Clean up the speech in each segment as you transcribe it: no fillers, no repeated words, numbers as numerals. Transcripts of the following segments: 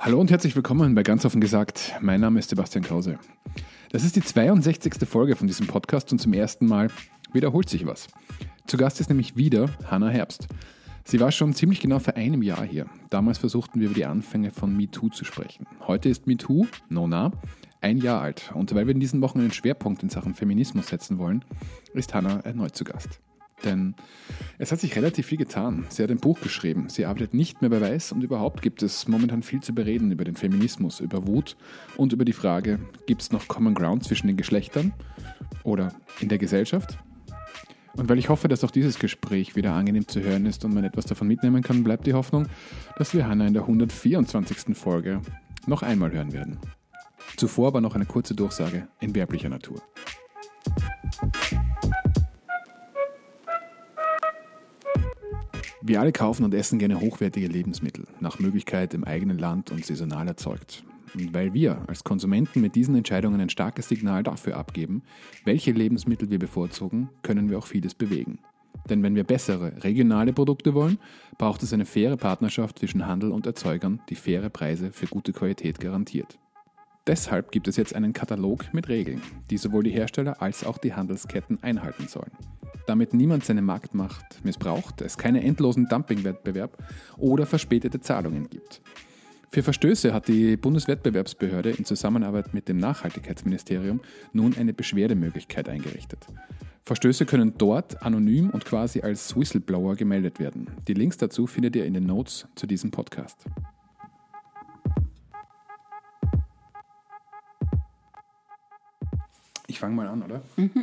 Hallo und herzlich willkommen bei Ganz offen gesagt. Mein Name ist Sebastian Krause. Das ist die 62. Folge von diesem Podcast und zum ersten Mal wiederholt sich was. Zu Gast ist nämlich wieder Hannah Herbst. Sie war schon ziemlich genau vor einem Jahr hier. Damals versuchten wir über die Anfänge von MeToo zu sprechen. Heute ist MeToo, ein Jahr alt. Und weil wir in diesen Wochen einen Schwerpunkt in Sachen Feminismus setzen wollen, ist Hannah erneut zu Gast. Denn es hat sich relativ viel getan. Sie hat ein Buch geschrieben, sie arbeitet nicht mehr bei Weiß und überhaupt gibt es momentan viel zu bereden über den Feminismus, über Wut und über die Frage, gibt es noch Common Ground zwischen den Geschlechtern oder in der Gesellschaft? Und weil ich hoffe, dass auch dieses Gespräch wieder angenehm zu hören ist und man etwas davon mitnehmen kann, bleibt die Hoffnung, dass wir Hannah in der 124. Folge noch einmal hören werden. Zuvor aber noch eine kurze Durchsage in werblicher Natur. Wir alle kaufen und essen gerne hochwertige Lebensmittel, nach Möglichkeit im eigenen Land und saisonal erzeugt. Und weil wir als Konsumenten mit diesen Entscheidungen ein starkes Signal dafür abgeben, welche Lebensmittel wir bevorzugen, können wir auch vieles bewegen. Denn wenn wir bessere, regionale Produkte wollen, braucht es eine faire Partnerschaft zwischen Handel und Erzeugern, die faire Preise für gute Qualität garantiert. Deshalb gibt es jetzt einen Katalog mit Regeln, die sowohl die Hersteller als auch die Handelsketten einhalten sollen. Damit niemand seine Marktmacht missbraucht, es keine endlosen Dumpingwettbewerb oder verspätete Zahlungen gibt. Für Verstöße hat die Bundeswettbewerbsbehörde in Zusammenarbeit mit dem Nachhaltigkeitsministerium nun eine Beschwerdemöglichkeit eingerichtet. Verstöße können dort anonym und quasi als Whistleblower gemeldet werden. Die Links dazu findet ihr in den Notes zu diesem Podcast. Ich fange mal an, oder?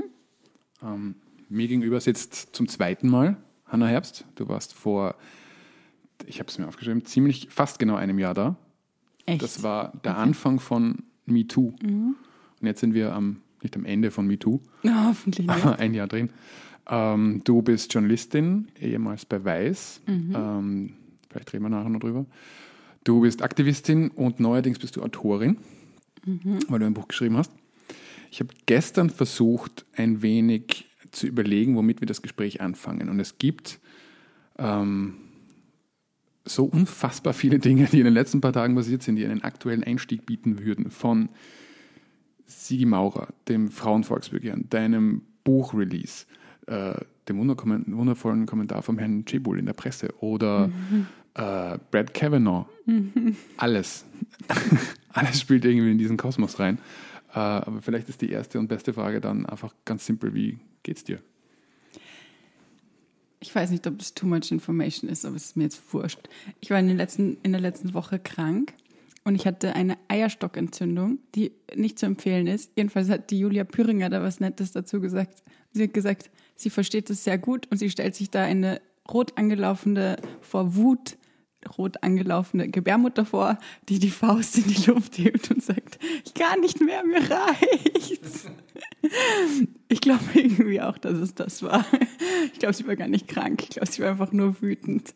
Mir gegenüber sitzt zum zweiten Mal Hannah Herbst. Du warst vor, ich habe es mir aufgeschrieben, fast genau einem Jahr da. Echt? Das war der Anfang von MeToo. Und jetzt sind wir nicht am Ende von MeToo. Ja, hoffentlich nicht. Ein Jahr drin. Du bist Journalistin, ehemals bei Weiß. Vielleicht reden wir nachher noch drüber. Du bist Aktivistin und neuerdings bist du Autorin, weil du ein Buch geschrieben hast. Ich habe gestern versucht, ein wenig zu überlegen, womit wir das Gespräch anfangen. Und es gibt so unfassbar viele Dinge, die in den letzten paar Tagen passiert sind, die einen aktuellen Einstieg bieten würden. Von Sigi Maurer, dem Frauenvolksbegehren, deinem Buchrelease, dem wundervollen Kommentar vom Herrn Cebul in der Presse oder Brad Kavanaugh. Alles. Alles spielt irgendwie in diesen Kosmos rein. Aber vielleicht ist die erste und beste Frage dann einfach ganz simpel, wie geht's dir? Ich weiß nicht, ob das too much information ist, aber es ist mir jetzt wurscht. Ich war in der letzten Woche krank und ich hatte eine Eierstockentzündung, die nicht zu empfehlen ist. Jedenfalls hat die Julia Püringer da was Nettes dazu gesagt. Sie hat gesagt, sie versteht es sehr gut und sie stellt sich da eine rot angelaufene Gebärmutter vor, die Faust in die Luft hebt und sagt, ich kann nicht mehr, mir reicht's. Ich glaube irgendwie auch, dass es das war. Ich glaube, sie war gar nicht krank. Ich glaube, sie war einfach nur wütend.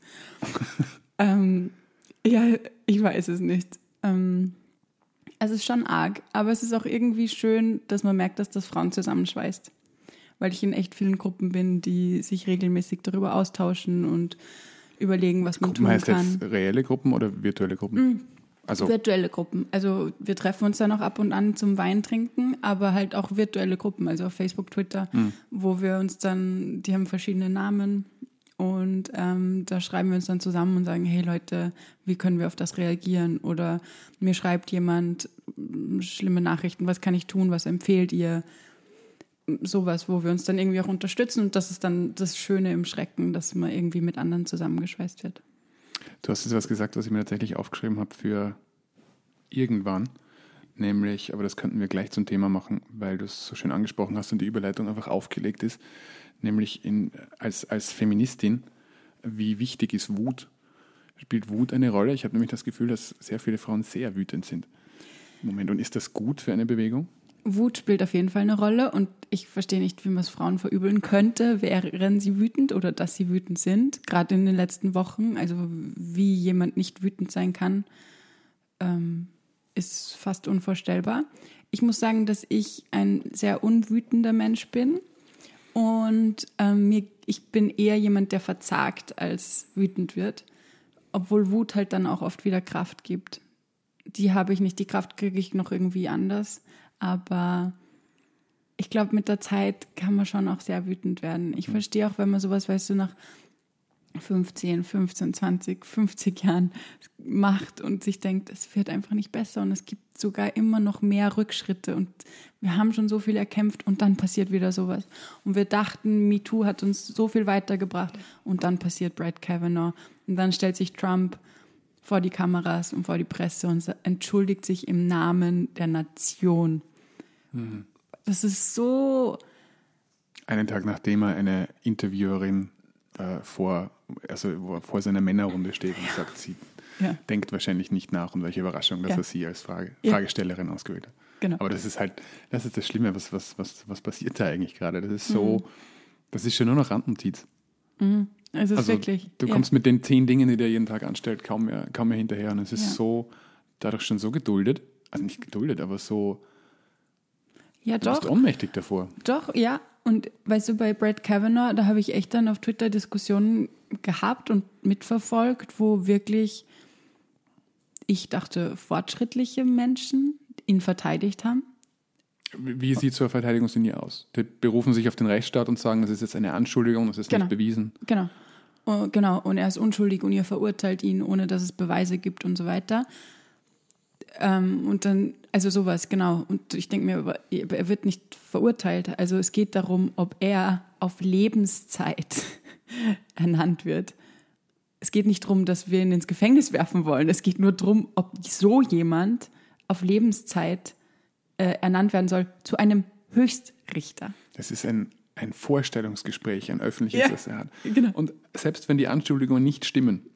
Ja, ich weiß es nicht. Es ist schon arg, aber es ist auch irgendwie schön, dass man merkt, dass das Frauen zusammenschweißt. Weil ich in echt vielen Gruppen bin, die sich regelmäßig darüber austauschen und überlegen, was man Gruppen tun heißt kann. Jetzt reelle Gruppen oder virtuelle Gruppen? Also virtuelle Gruppen. Also wir treffen uns dann auch ab und an zum Wein trinken, aber halt auch virtuelle Gruppen, also auf Facebook, Twitter, wo wir uns dann, die haben verschiedene Namen und da schreiben wir uns dann zusammen und sagen, hey Leute, wie können wir auf das reagieren? Oder mir schreibt jemand schlimme Nachrichten, was kann ich tun, was empfehlt ihr? Sowas, wo wir uns dann irgendwie auch unterstützen und das ist dann das Schöne im Schrecken, dass man irgendwie mit anderen zusammengeschweißt wird. du hast jetzt was gesagt, was ich mir tatsächlich aufgeschrieben habe für irgendwann, nämlich, aber das könnten wir gleich zum Thema machen, weil du es so schön angesprochen hast und die Überleitung einfach aufgelegt ist, nämlich als Feministin, wie wichtig ist Wut? Spielt Wut eine Rolle? Ich habe nämlich das Gefühl, dass sehr viele Frauen sehr wütend sind. Moment, und ist das gut für eine Bewegung? Wut spielt auf jeden Fall eine Rolle und ich verstehe nicht, wie man es Frauen verübeln könnte, wären sie wütend oder dass sie wütend sind. Gerade in den letzten Wochen, also wie jemand nicht wütend sein kann, ist fast unvorstellbar. Ich muss sagen, dass ich ein sehr unwütender Mensch bin und ich bin eher jemand, der verzagt als wütend wird, obwohl Wut halt dann auch oft wieder Kraft gibt. die habe ich nicht, die Kraft kriege ich noch irgendwie anders. Aber ich glaube, mit der Zeit kann man schon auch sehr wütend werden. Ich verstehe auch, wenn man sowas, weißt du, nach 15, 15, 20, 50 Jahren macht und sich denkt, es wird einfach nicht besser und es gibt sogar immer noch mehr Rückschritte und wir haben schon so viel erkämpft und dann passiert wieder sowas. Und wir dachten, MeToo hat uns so viel weitergebracht und dann passiert Brett Kavanaugh und dann stellt sich Trump vor die Kameras und vor die Presse und entschuldigt sich im Namen der Nation. Mhm. Das ist so... Einen Tag nachdem er eine Interviewerin vor seiner Männerrunde steht und sagt, sie denkt wahrscheinlich nicht nach und welche Überraschung, dass er sie als Fragestellerin ausgewählt hat. Genau. Aber das ist das Schlimme, was passiert da eigentlich gerade? Das ist so, das ist schon nur noch Randnotiz. Mhm. Also wirklich. Du kommst mit den 10 Dingen, die der jeden Tag anstellt, kaum mehr hinterher und es ist so, dadurch schon so geduldet, also nicht geduldet, aber so, du bist ohnmächtig davor. Doch, ja. Und weißt du, bei Brett Kavanaugh, da habe ich echt dann auf Twitter Diskussionen gehabt und mitverfolgt, wo wirklich, ich dachte, fortschrittliche Menschen ihn verteidigt haben. Wie sieht so eine Verteidigungslinie aus? Die berufen sich auf den Rechtsstaat und sagen, das ist jetzt eine Anschuldigung, das ist nicht bewiesen. Genau, und er ist unschuldig und ihr verurteilt ihn, ohne dass es Beweise gibt und so weiter. Und dann, also sowas, genau. Und ich denke mir, er wird nicht verurteilt. Also es geht darum, ob er auf Lebenszeit ernannt wird. Es geht nicht darum, dass wir ihn ins Gefängnis werfen wollen. Es geht nur darum, ob so jemand auf Lebenszeit ernannt werden soll zu einem Höchstrichter. Das ist ein Vorstellungsgespräch, ein öffentliches, das er hat. Genau. Und selbst wenn die Anschuldigungen nicht stimmen,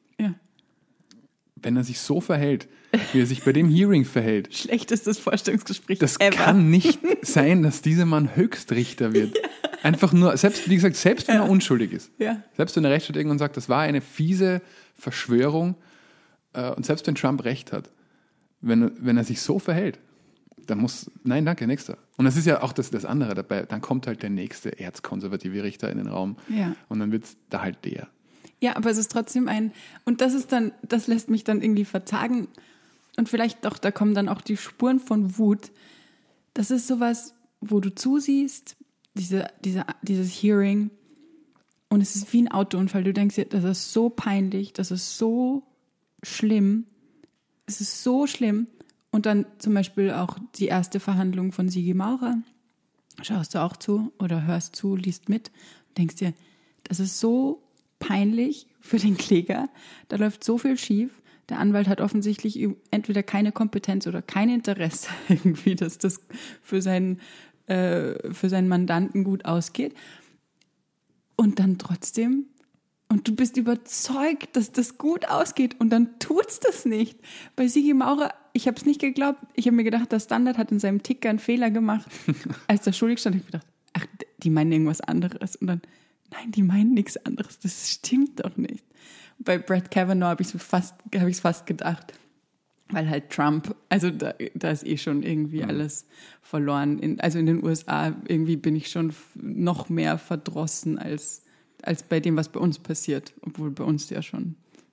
wenn er sich so verhält, wie er sich bei dem Hearing verhält. Schlechtestes Vorstellungsgespräch das ever. Kann nicht sein, dass dieser Mann Höchstrichter wird. Einfach nur, selbst wenn er unschuldig ist. Ja. Selbst wenn der Rechtsstaat irgendwann sagt, das war eine fiese Verschwörung und selbst wenn Trump recht hat, wenn er sich so verhält, dann muss, nein, danke, nächster. Und das ist ja auch das andere dabei, dann kommt halt der nächste erzkonservative Richter in den Raum und dann wird es da halt der. Ja, aber es ist trotzdem und das lässt mich dann irgendwie verzagen und vielleicht doch, da kommen dann auch die Spuren von Wut. Das ist sowas, wo du zusiehst, dieses Hearing und es ist wie ein Autounfall. Du denkst dir, das ist so peinlich, das ist so schlimm, es ist so schlimm. Und dann zum Beispiel auch die erste Verhandlung von Sigi Maurer. Schaust du auch zu oder hörst zu, liest mit, denkst dir, das ist so peinlich für den Kläger. Da läuft so viel schief. Der Anwalt hat offensichtlich entweder keine Kompetenz oder kein Interesse irgendwie, dass das für seinen Mandanten gut ausgeht. Und dann trotzdem, und du bist überzeugt, dass das gut ausgeht und dann tut's das nicht. Bei Sigi Maurer, ich habe es nicht geglaubt. Ich habe mir gedacht, der Standard hat in seinem Ticker einen Fehler gemacht. Als der schuldig stand, habe ich gedacht, ach, die meinen irgendwas anderes. Und dann, nein, die meinen nichts anderes. Das stimmt doch nicht. Bei Brett Kavanaugh habe ich es fast gedacht. Weil halt Trump, also da ist eh schon irgendwie alles verloren. Also in den USA irgendwie bin ich schon noch mehr verdrossen als bei dem, was bei uns passiert. Obwohl bei uns ja schon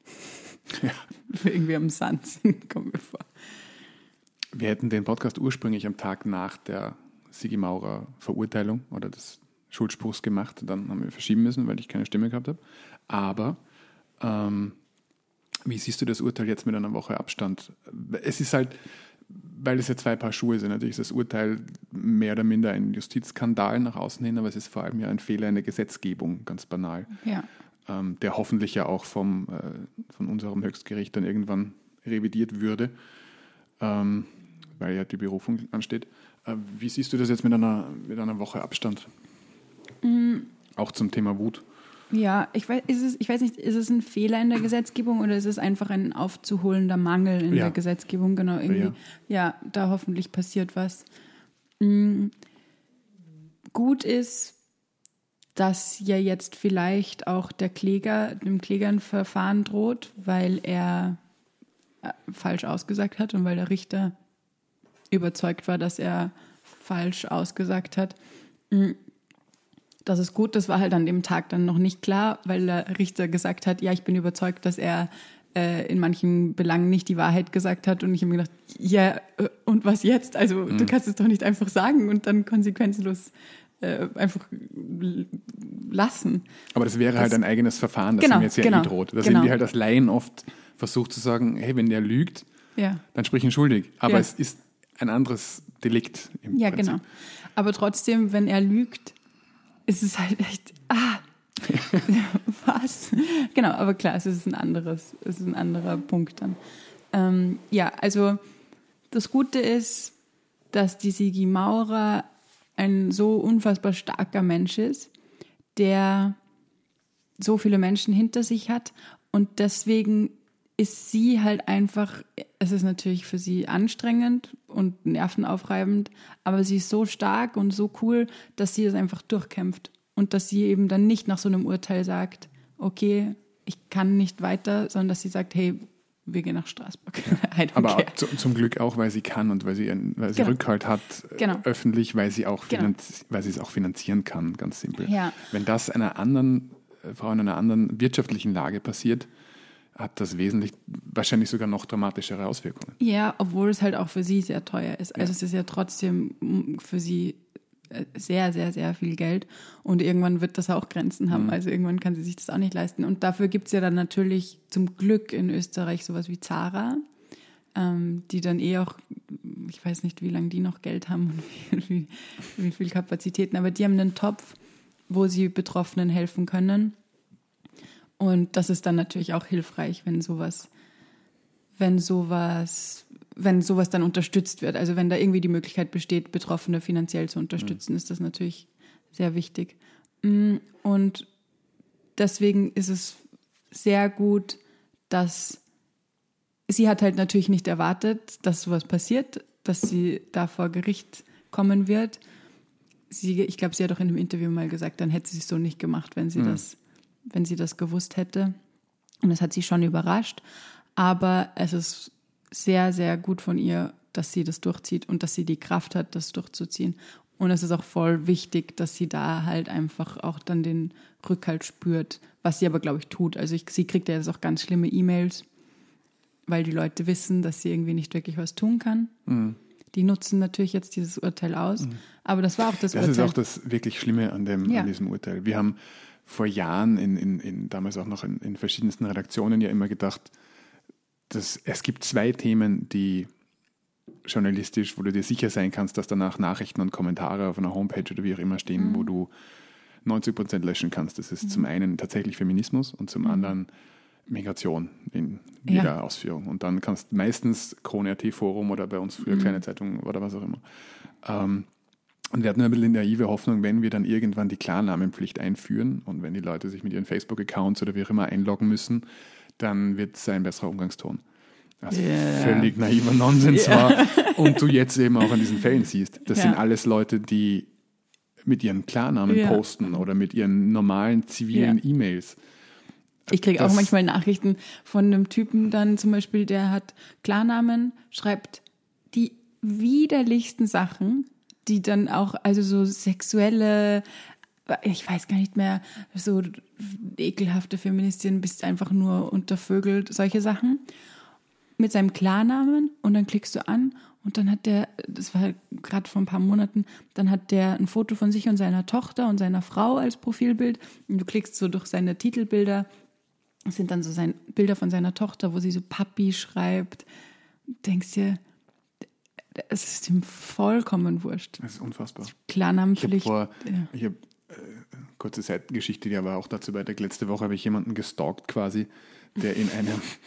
irgendwie am Sand sind, kommen wir vor. Wir hätten den Podcast ursprünglich am Tag nach der Sigi Maurer Verurteilung oder des Schuldspruchs gemacht. Dann haben wir verschieben müssen, weil ich keine Stimme gehabt habe. Aber wie siehst du das Urteil jetzt mit einer Woche Abstand? Es ist halt, weil es ja 2 Paar Schuhe sind, natürlich ist das Urteil mehr oder minder ein Justizskandal nach außen hin, aber es ist vor allem ja ein Fehler in der Gesetzgebung, ganz banal. Ja. Der hoffentlich ja auch von unserem Höchstgericht dann irgendwann revidiert würde, weil ja die Berufung ansteht. Wie siehst du das jetzt mit einer Woche Abstand? Auch zum Thema Wut. Ja, ich weiß nicht, ist es ein Fehler in der Gesetzgebung oder ist es einfach ein aufzuholender Mangel in der Gesetzgebung? Genau, irgendwie. Ja, da hoffentlich passiert was. Gut ist, dass ja jetzt vielleicht auch dem Kläger ein Verfahren droht, weil er falsch ausgesagt hat und weil der Richter überzeugt war, dass er falsch ausgesagt hat. Das ist gut, das war halt an dem Tag dann noch nicht klar, weil der Richter gesagt hat, ja, ich bin überzeugt, dass er in manchen Belangen nicht die Wahrheit gesagt hat. Und ich habe mir gedacht, ja, und was jetzt? Also du kannst es doch nicht einfach sagen und dann konsequenzlos einfach lassen. Aber das wäre halt ein eigenes Verfahren, das ihm jetzt ja droht. Da sind wir halt als Laien oft versucht zu sagen, hey, wenn der lügt, dann sprich ihn schuldig. Aber es ist ein anderes Delikt im Prinzip. Genau. Aber trotzdem, wenn er lügt, ist es halt echt, was? Genau, aber klar, es ist ein anderer Punkt dann. Also das Gute ist, dass die Sigi Maurer ein so unfassbar starker Mensch ist, der so viele Menschen hinter sich hat und deswegen ist sie halt einfach, es ist natürlich für sie anstrengend und nervenaufreibend, aber sie ist so stark und so cool, dass sie es einfach durchkämpft und dass sie eben dann nicht nach so einem Urteil sagt, okay, ich kann nicht weiter, sondern dass sie sagt, hey, wir gehen nach Straßburg. Aber zum Glück auch, weil sie kann und weil sie Rückhalt hat, öffentlich, weil sie es auch finanzieren kann, ganz simpel. Ja. Wenn das einer anderen Frau in einer anderen wirtschaftlichen Lage passiert, hat das wahrscheinlich sogar noch dramatischere Auswirkungen. Ja, obwohl es halt auch für sie sehr teuer ist. Also es ist ja trotzdem für sie sehr, sehr, sehr viel Geld und irgendwann wird das auch Grenzen haben. Also irgendwann kann sie sich das auch nicht leisten. Und dafür gibt es ja dann natürlich zum Glück in Österreich sowas wie Zara, die dann auch, ich weiß nicht, wie lange die noch Geld haben und wie viel Kapazitäten, aber die haben einen Topf, wo sie Betroffenen helfen können. Und das ist dann natürlich auch hilfreich, wenn sowas dann unterstützt wird. Also wenn da irgendwie die Möglichkeit besteht, Betroffene finanziell zu unterstützen, ist das natürlich sehr wichtig. Und deswegen ist es sehr gut, dass sie hat halt natürlich nicht erwartet, dass sowas passiert, dass sie da vor Gericht kommen wird. Ich glaube, sie hat auch in einem Interview mal gesagt, dann hätte sie es so nicht gemacht, wenn sie das gewusst hätte. Und das hat sie schon überrascht. Aber es ist sehr, sehr gut von ihr, dass sie das durchzieht und dass sie die Kraft hat, das durchzuziehen. Und es ist auch voll wichtig, dass sie da halt einfach auch dann den Rückhalt spürt, was sie aber, glaube ich, tut. Also sie kriegt ja jetzt auch ganz schlimme E-Mails, weil die Leute wissen, dass sie irgendwie nicht wirklich was tun kann. Die nutzen natürlich jetzt dieses Urteil aus. Aber das war auch das Urteil. Das ist auch das wirklich Schlimme an diesem Urteil. Wir haben vor Jahren, damals auch noch in verschiedensten Redaktionen ja immer gedacht, dass es gibt zwei Themen, die journalistisch, wo du dir sicher sein kannst, dass danach Nachrichten und Kommentare auf einer Homepage oder wie auch immer stehen, wo du 90% löschen kannst. Das ist zum einen tatsächlich Feminismus und zum anderen Migration in jeder Ausführung. Und dann kannst meistens Krone.at-Forum oder bei uns früher Kleine Zeitung oder was auch immer. Und wir hatten ein bisschen die naive Hoffnung, wenn wir dann irgendwann die Klarnamenpflicht einführen und wenn die Leute sich mit ihren Facebook-Accounts oder wie auch immer einloggen müssen, dann wird es ein besserer Umgangston. Was völlig naiver Nonsens war. Und du jetzt eben auch an diesen Fällen siehst. Das sind alles Leute, die mit ihren Klarnamen posten oder mit ihren normalen zivilen E-Mails. Ich kriege auch manchmal Nachrichten von einem Typen dann zum Beispiel, der hat Klarnamen, schreibt die widerlichsten Sachen, die dann auch, also so sexuelle, ich weiß gar nicht mehr, so ekelhafte Feministin, bist einfach nur untervögelt, solche Sachen, mit seinem Klarnamen und dann klickst du an und dann hat der, das war gerade vor ein paar Monaten, dann hat der ein Foto von sich und seiner Tochter und seiner Frau als Profilbild und du klickst so durch seine Titelbilder, das sind dann so Bilder von seiner Tochter, wo sie so Papi schreibt, denkst dir, es ist ihm vollkommen wurscht. Das ist unfassbar. Klarnamenpflicht. Ich habe kurze Seitengeschichte, die aber auch dazu beiträgt. Letzte Woche habe ich jemanden gestalkt quasi, der in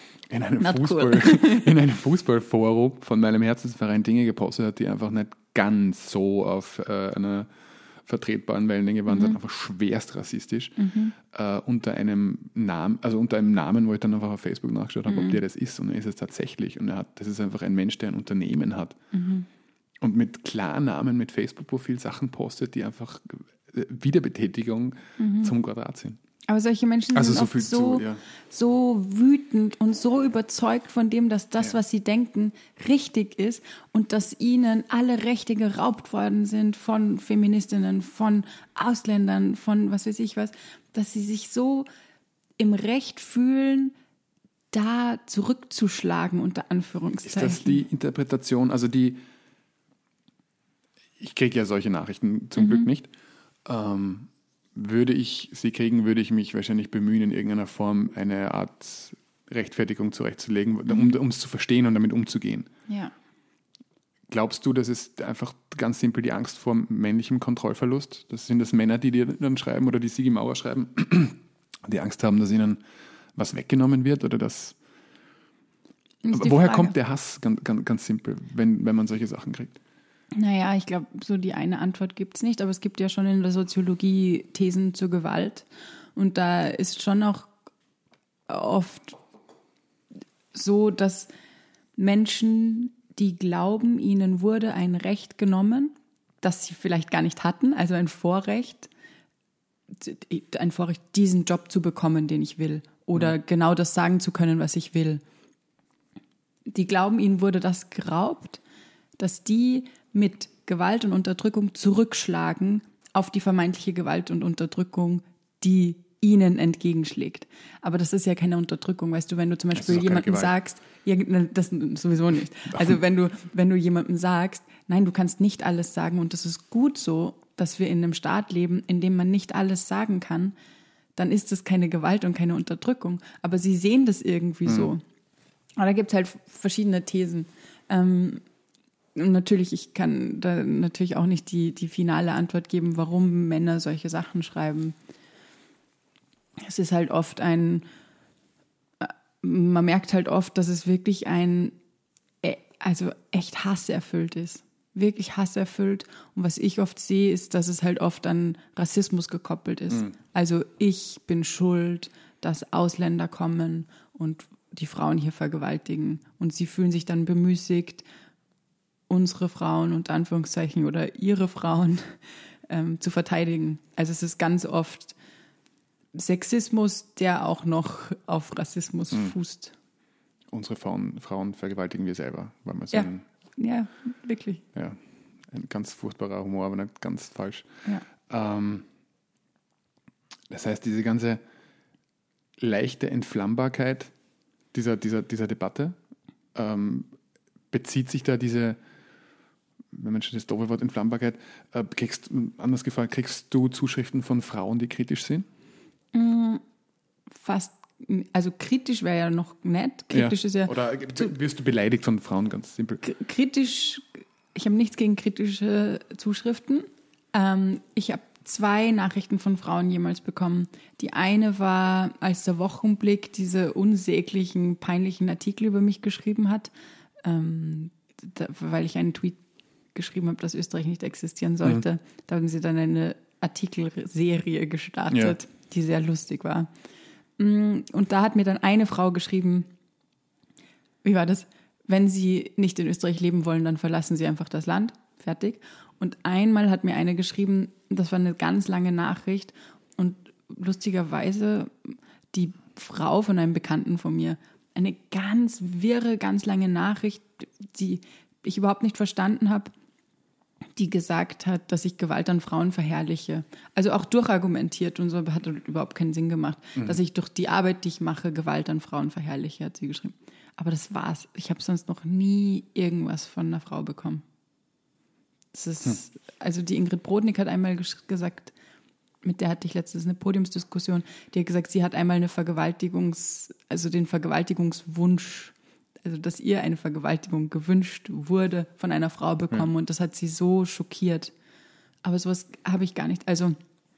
einem Fußballforum von meinem Herzensverein Dinge gepostet hat, die einfach nicht ganz so auf einer vertretbaren Wellenlänge waren, sondern einfach schwerst rassistisch. Unter einem Namen, wo ich dann einfach auf Facebook nachgeschaut habe, ob der das ist. Und er ist es tatsächlich. Und das ist einfach ein Mensch, der ein Unternehmen hat. Und mit Klarnamen, mit Facebook-Profil Sachen postet, die einfach Wiederbetätigung zum Quadrat sind. Aber solche Menschen sind oft so wütend und so überzeugt von dem, dass das, was sie denken, richtig ist und dass ihnen alle Rechte geraubt worden sind von Feministinnen, von Ausländern, von was weiß ich was, dass sie sich so im Recht fühlen, da zurückzuschlagen, unter Anführungszeichen. Ist das die Interpretation, also ich kriege ja solche Nachrichten zum Glück nicht. Würde ich sie kriegen, würde ich mich wahrscheinlich bemühen, in irgendeiner Form eine Art Rechtfertigung zurechtzulegen, um es zu verstehen und damit umzugehen. Ja. Glaubst du, das ist einfach ganz simpel die Angst vor männlichem Kontrollverlust? Das sind das Männer, die dir dann schreiben oder die Sigi Mauer schreiben, die Angst haben, dass ihnen was weggenommen wird oder das. Woher Frage. kommt der Hass, ganz simpel, wenn man solche Sachen kriegt? Naja, ich glaube, so die eine Antwort gibt es nicht, aber es gibt ja schon in der Soziologie Thesen zur Gewalt. Und da ist schon auch oft so, dass Menschen, die glauben, ihnen wurde ein Recht genommen, das sie vielleicht gar nicht hatten, also ein Vorrecht, diesen Job zu bekommen, den ich will, oder genau das sagen zu können, was ich will. Die glauben, ihnen wurde das geraubt, dass die mit Gewalt und Unterdrückung zurückschlagen auf die vermeintliche Gewalt und Unterdrückung, die ihnen entgegenschlägt. Aber das ist ja keine Unterdrückung, weißt du, wenn du zum Beispiel jemandem sagst, ja, das sowieso nicht. Also wenn du jemandem sagst, nein, du kannst nicht alles sagen und das ist gut so, dass wir in einem Staat leben, in dem man nicht alles sagen kann, dann ist das keine Gewalt und keine Unterdrückung. Aber sie sehen das irgendwie so. Aber da gibt es halt verschiedene Thesen. Und natürlich, ich kann da natürlich auch nicht die finale Antwort geben, warum Männer solche Sachen schreiben. Es ist halt oft man merkt halt oft, dass es wirklich also echt hasserfüllt ist. Wirklich hasserfüllt. Und was ich oft sehe, ist, dass es halt oft an Rassismus gekoppelt ist. Also ich bin schuld, dass Ausländer kommen und die Frauen hier vergewaltigen. Und sie fühlen sich dann bemüßigt, unsere Frauen, unter Anführungszeichen, oder ihre Frauen zu verteidigen. Also es ist ganz oft Sexismus, der auch noch auf Rassismus fußt. Unsere Frauen vergewaltigen wir selber, weil wir sagen. Ja, wirklich. Ja, ein ganz furchtbarer Humor, aber nicht ganz falsch. Ja. Das heißt, diese ganze leichte Entflammbarkeit dieser Debatte, bezieht sich da wenn man schon das doofe Wort Entflammbarkeit, anders gefragt, kriegst du Zuschriften von Frauen, die kritisch sind? Fast, also kritisch wäre ja noch nett. Kritisch ist ja. Oder wirst du beleidigt von Frauen, ganz simpel? Kritisch, ich habe nichts gegen kritische Zuschriften. Ich habe 2 Nachrichten von Frauen jemals bekommen. Die eine war, als der Wochenblick diese unsäglichen, peinlichen Artikel über mich geschrieben hat, weil ich einen Tweet geschrieben habe, dass Österreich nicht existieren sollte. Da haben sie dann eine Artikelserie gestartet, die sehr lustig war. Und da hat mir dann eine Frau geschrieben, wie war das? Wenn Sie nicht in Österreich leben wollen, dann verlassen Sie einfach das Land. Fertig. Und einmal hat mir eine geschrieben, das war eine ganz lange Nachricht und lustigerweise die Frau von einem Bekannten von mir, eine ganz wirre, ganz lange Nachricht, die ich überhaupt nicht verstanden habe, die gesagt hat, dass ich Gewalt an Frauen verherrliche. Also auch durchargumentiert und so, hat überhaupt keinen Sinn gemacht, dass ich durch die Arbeit, die ich mache, Gewalt an Frauen verherrliche, hat sie geschrieben. Aber das war's. Ich habe sonst noch nie irgendwas von einer Frau bekommen. Das ist, also die Ingrid Brodnik hat einmal gesagt, mit der hatte ich letztens eine Podiumsdiskussion, die hat gesagt, sie hat einmal den Vergewaltigungswunsch, also dass ihr eine Vergewaltigung gewünscht wurde, von einer Frau bekommen und das hat sie so schockiert. Aber sowas habe ich gar nicht. Also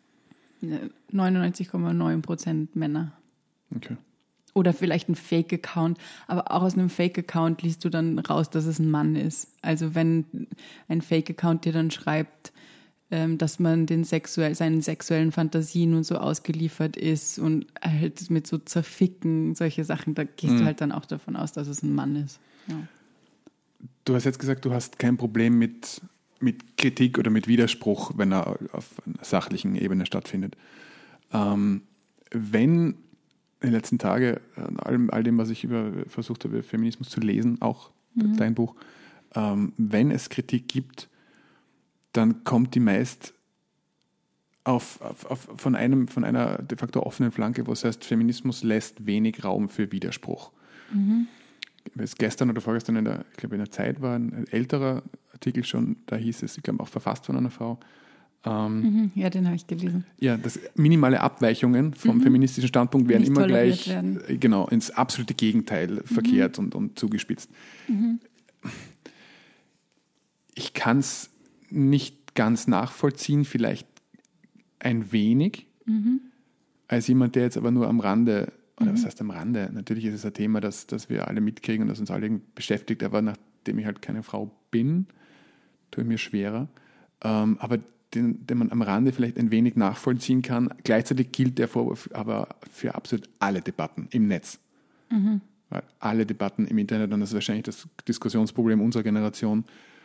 99,9% Männer. Okay. Oder vielleicht ein Fake-Account. Aber auch aus einem Fake-Account liest du dann raus, dass es ein Mann ist. Also wenn ein Fake-Account dir dann schreibt, dass man seinen sexuellen Fantasien und so ausgeliefert ist und halt mit so Zerficken, solche Sachen, da gehst du halt dann auch davon aus, dass es ein Mann ist. Ja. Du hast jetzt gesagt, du hast kein Problem mit Kritik oder mit Widerspruch, wenn er auf einer sachlichen Ebene stattfindet. Wenn in den letzten Tagen, all dem, was ich versucht habe, Feminismus zu lesen, auch dein Buch, wenn es Kritik gibt, dann kommt die meist von einer de facto offenen Flanke, wo es heißt, Feminismus lässt wenig Raum für Widerspruch. Es gestern oder vorgestern in der Zeit war ein älterer Artikel schon, da hieß es, ich glaube auch verfasst von einer Frau. Ja, den habe ich gelesen. Ja, dass minimale Abweichungen vom feministischen Standpunkt werden Nicht immer toleriert gleich werden. Genau, ins absolute Gegenteil verkehrt und zugespitzt. Ich kann es nicht ganz nachvollziehen, vielleicht ein wenig, als jemand, der jetzt aber nur am Rande, oder was heißt am Rande? Natürlich ist es ein Thema, das wir alle mitkriegen und das uns alle irgendwie beschäftigt, aber nachdem ich halt keine Frau bin, tue ich mir schwerer. Aber den man am Rande vielleicht ein wenig nachvollziehen kann. Gleichzeitig gilt der Vorwurf aber für absolut alle Debatten im Netz. Weil alle Debatten im Internet, und das ist wahrscheinlich das Diskussionsproblem unserer Generation,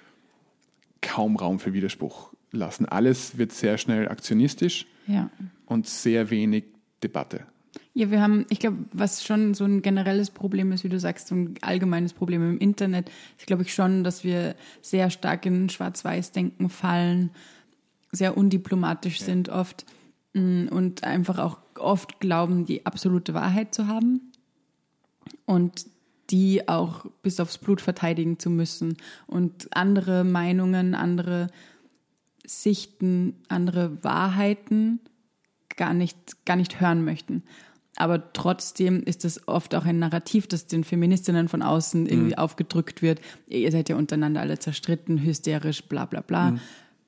kaum Raum für Widerspruch lassen. Alles wird sehr schnell aktionistisch und sehr wenig Debatte. Ja, wir haben, ich glaube, was schon so ein generelles Problem ist, wie du sagst, so ein allgemeines Problem im Internet, ist, glaube ich, schon, dass wir sehr stark in Schwarz-Weiß-Denken fallen, sehr undiplomatisch sind oft und einfach auch oft glauben, die absolute Wahrheit zu haben und die auch bis aufs Blut verteidigen zu müssen und andere Meinungen, andere Sichten, andere Wahrheiten gar nicht hören möchten. Aber trotzdem ist das oft auch ein Narrativ, das den Feministinnen von außen irgendwie aufgedrückt wird. Ihr seid ja untereinander alle zerstritten, hysterisch, bla bla bla.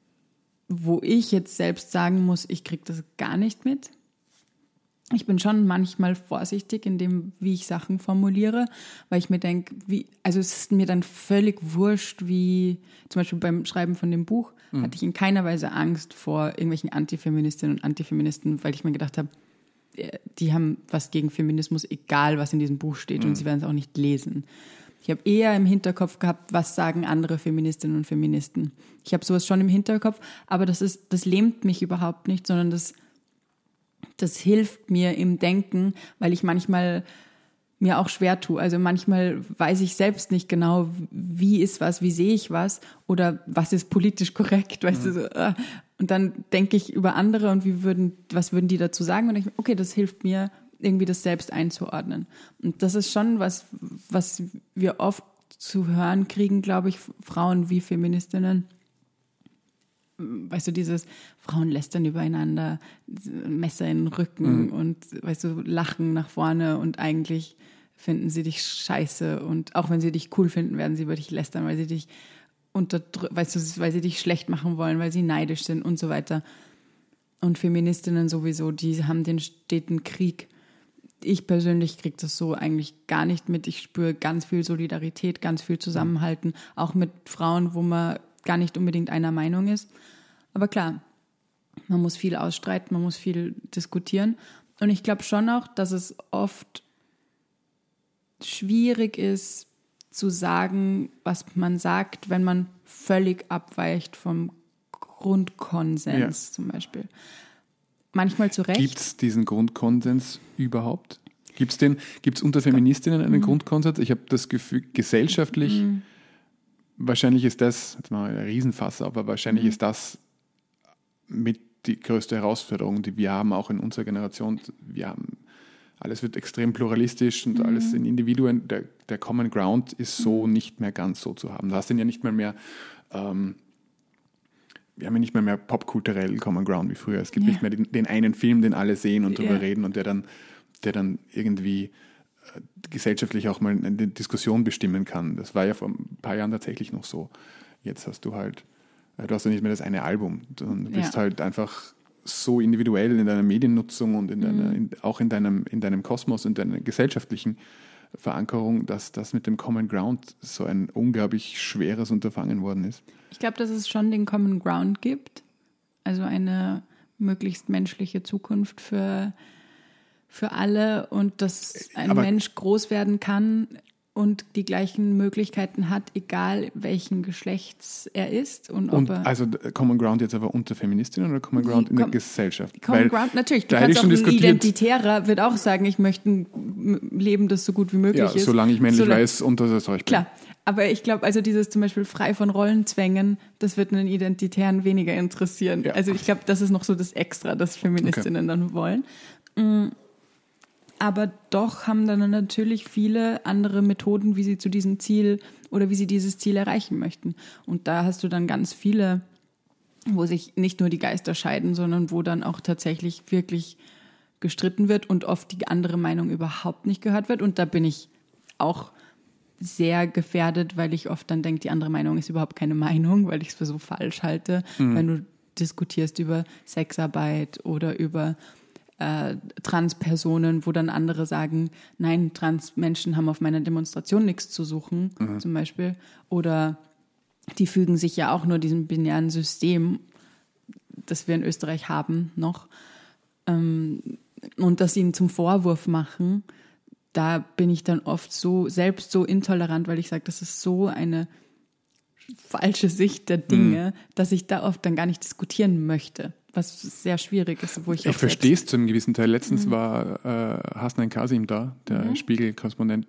Wo ich jetzt selbst sagen muss, ich kriege das gar nicht mit. Ich bin schon manchmal vorsichtig in dem, wie ich Sachen formuliere, weil ich mir denke, also es ist mir dann völlig wurscht, wie zum Beispiel beim Schreiben von dem Buch hatte ich in keiner Weise Angst vor irgendwelchen Antifeministinnen und Antifeministen, weil ich mir gedacht habe, die haben was gegen Feminismus, egal was in diesem Buch steht und sie werden es auch nicht lesen. Ich habe eher im Hinterkopf gehabt, was sagen andere Feministinnen und Feministen. Ich habe sowas schon im Hinterkopf, aber das lähmt mich überhaupt nicht, sondern das hilft mir im Denken, weil ich manchmal mir auch schwer tue. Also manchmal weiß ich selbst nicht genau, wie ist was, wie sehe ich was oder was ist politisch korrekt, weißt du so. Und dann denke ich über andere und was würden die dazu sagen? Und ich okay, das hilft mir, irgendwie das selbst einzuordnen. Und das ist schon was wir oft zu hören kriegen, glaube ich, Frauen wie Feministinnen. Weißt du, dieses Frauen lästern übereinander, Messer in den Rücken und, weißt du, lachen nach vorne und eigentlich finden sie dich scheiße und auch wenn sie dich cool finden, werden sie über dich lästern, weil sie dich weißt du, weil sie dich schlecht machen wollen, weil sie neidisch sind und so weiter. Und Feministinnen sowieso, die haben den steten Krieg. Ich persönlich kriege das so eigentlich gar nicht mit. Ich spüre ganz viel Solidarität, ganz viel Zusammenhalten, auch mit Frauen, wo man gar nicht unbedingt einer Meinung ist. Aber klar, man muss viel ausstreiten, man muss viel diskutieren. Und ich glaube schon auch, dass es oft schwierig ist, zu sagen, was man sagt, wenn man völlig abweicht vom Grundkonsens zum Beispiel. Manchmal zu Recht. Gibt es diesen Grundkonsens überhaupt? Gibt es unter Feministinnen einen Grundkonsens? Ich habe das Gefühl, gesellschaftlich, wahrscheinlich ist das, jetzt mal ein Riesenfass, aber wahrscheinlich ist das mit die größte Herausforderung, die wir haben, auch in unserer Generation. Alles wird extrem pluralistisch und alles in Individuen. Der Common Ground ist so nicht mehr ganz so zu haben. Da hast du ja nicht mal mehr, wir haben ja nicht mehr popkulturell Common Ground wie früher. Es gibt nicht mehr den einen Film, den alle sehen und darüber reden und der dann irgendwie gesellschaftlich auch mal eine Diskussion bestimmen kann. Das war ja vor ein paar Jahren tatsächlich noch so. Jetzt hast du ja nicht mehr das eine Album. Du bist halt einfach so individuell in deiner Mediennutzung und auch in deinem Kosmos, in deiner gesellschaftlichen Verankerung, dass das mit dem Common Ground so ein unglaublich schweres Unterfangen worden ist. Ich glaube, dass es schon den Common Ground gibt, also eine möglichst menschliche Zukunft für alle und dass ein Mensch groß werden kann und die gleichen Möglichkeiten hat, egal welchen Geschlechts er ist. Also Common Ground jetzt aber unter Feministinnen oder Common Ground in der Gesellschaft? Common Ground, natürlich. Du kannst auch ein Identitärer wird auch sagen, ich möchte ein Leben, das so gut wie möglich ist. Ja, solange ich männlich weiß und das ich bin. Klar, aber ich glaube, also dieses zum Beispiel frei von Rollenzwängen, das wird einen Identitären weniger interessieren. Ja. Also ich glaube, das ist noch so das Extra, das Feministinnen dann wollen. Aber doch haben dann natürlich viele andere Methoden, wie sie zu diesem Ziel oder wie sie dieses Ziel erreichen möchten. Und da hast du dann ganz viele, wo sich nicht nur die Geister scheiden, sondern wo dann auch tatsächlich wirklich gestritten wird und oft die andere Meinung überhaupt nicht gehört wird. Und da bin ich auch sehr gefährdet, weil ich oft dann denke, die andere Meinung ist überhaupt keine Meinung, weil ich es für so falsch halte. Wenn du diskutierst über Sexarbeit oder über Transpersonen, wo dann andere sagen, nein, Transmenschen haben auf meiner Demonstration nichts zu suchen, zum Beispiel. Oder die fügen sich ja auch nur diesem binären System, das wir in Österreich haben, noch. Und das ihnen zum Vorwurf machen, da bin ich dann oft selbst so intolerant, weil ich sage, das ist so eine falsche Sicht der Dinge, dass ich da oft dann gar nicht diskutieren möchte, was sehr schwierig ist. Wo ich verstehe es zu einem gewissen Teil. Letztens war Hasnain Kasim da, der Spiegel-Korrespondent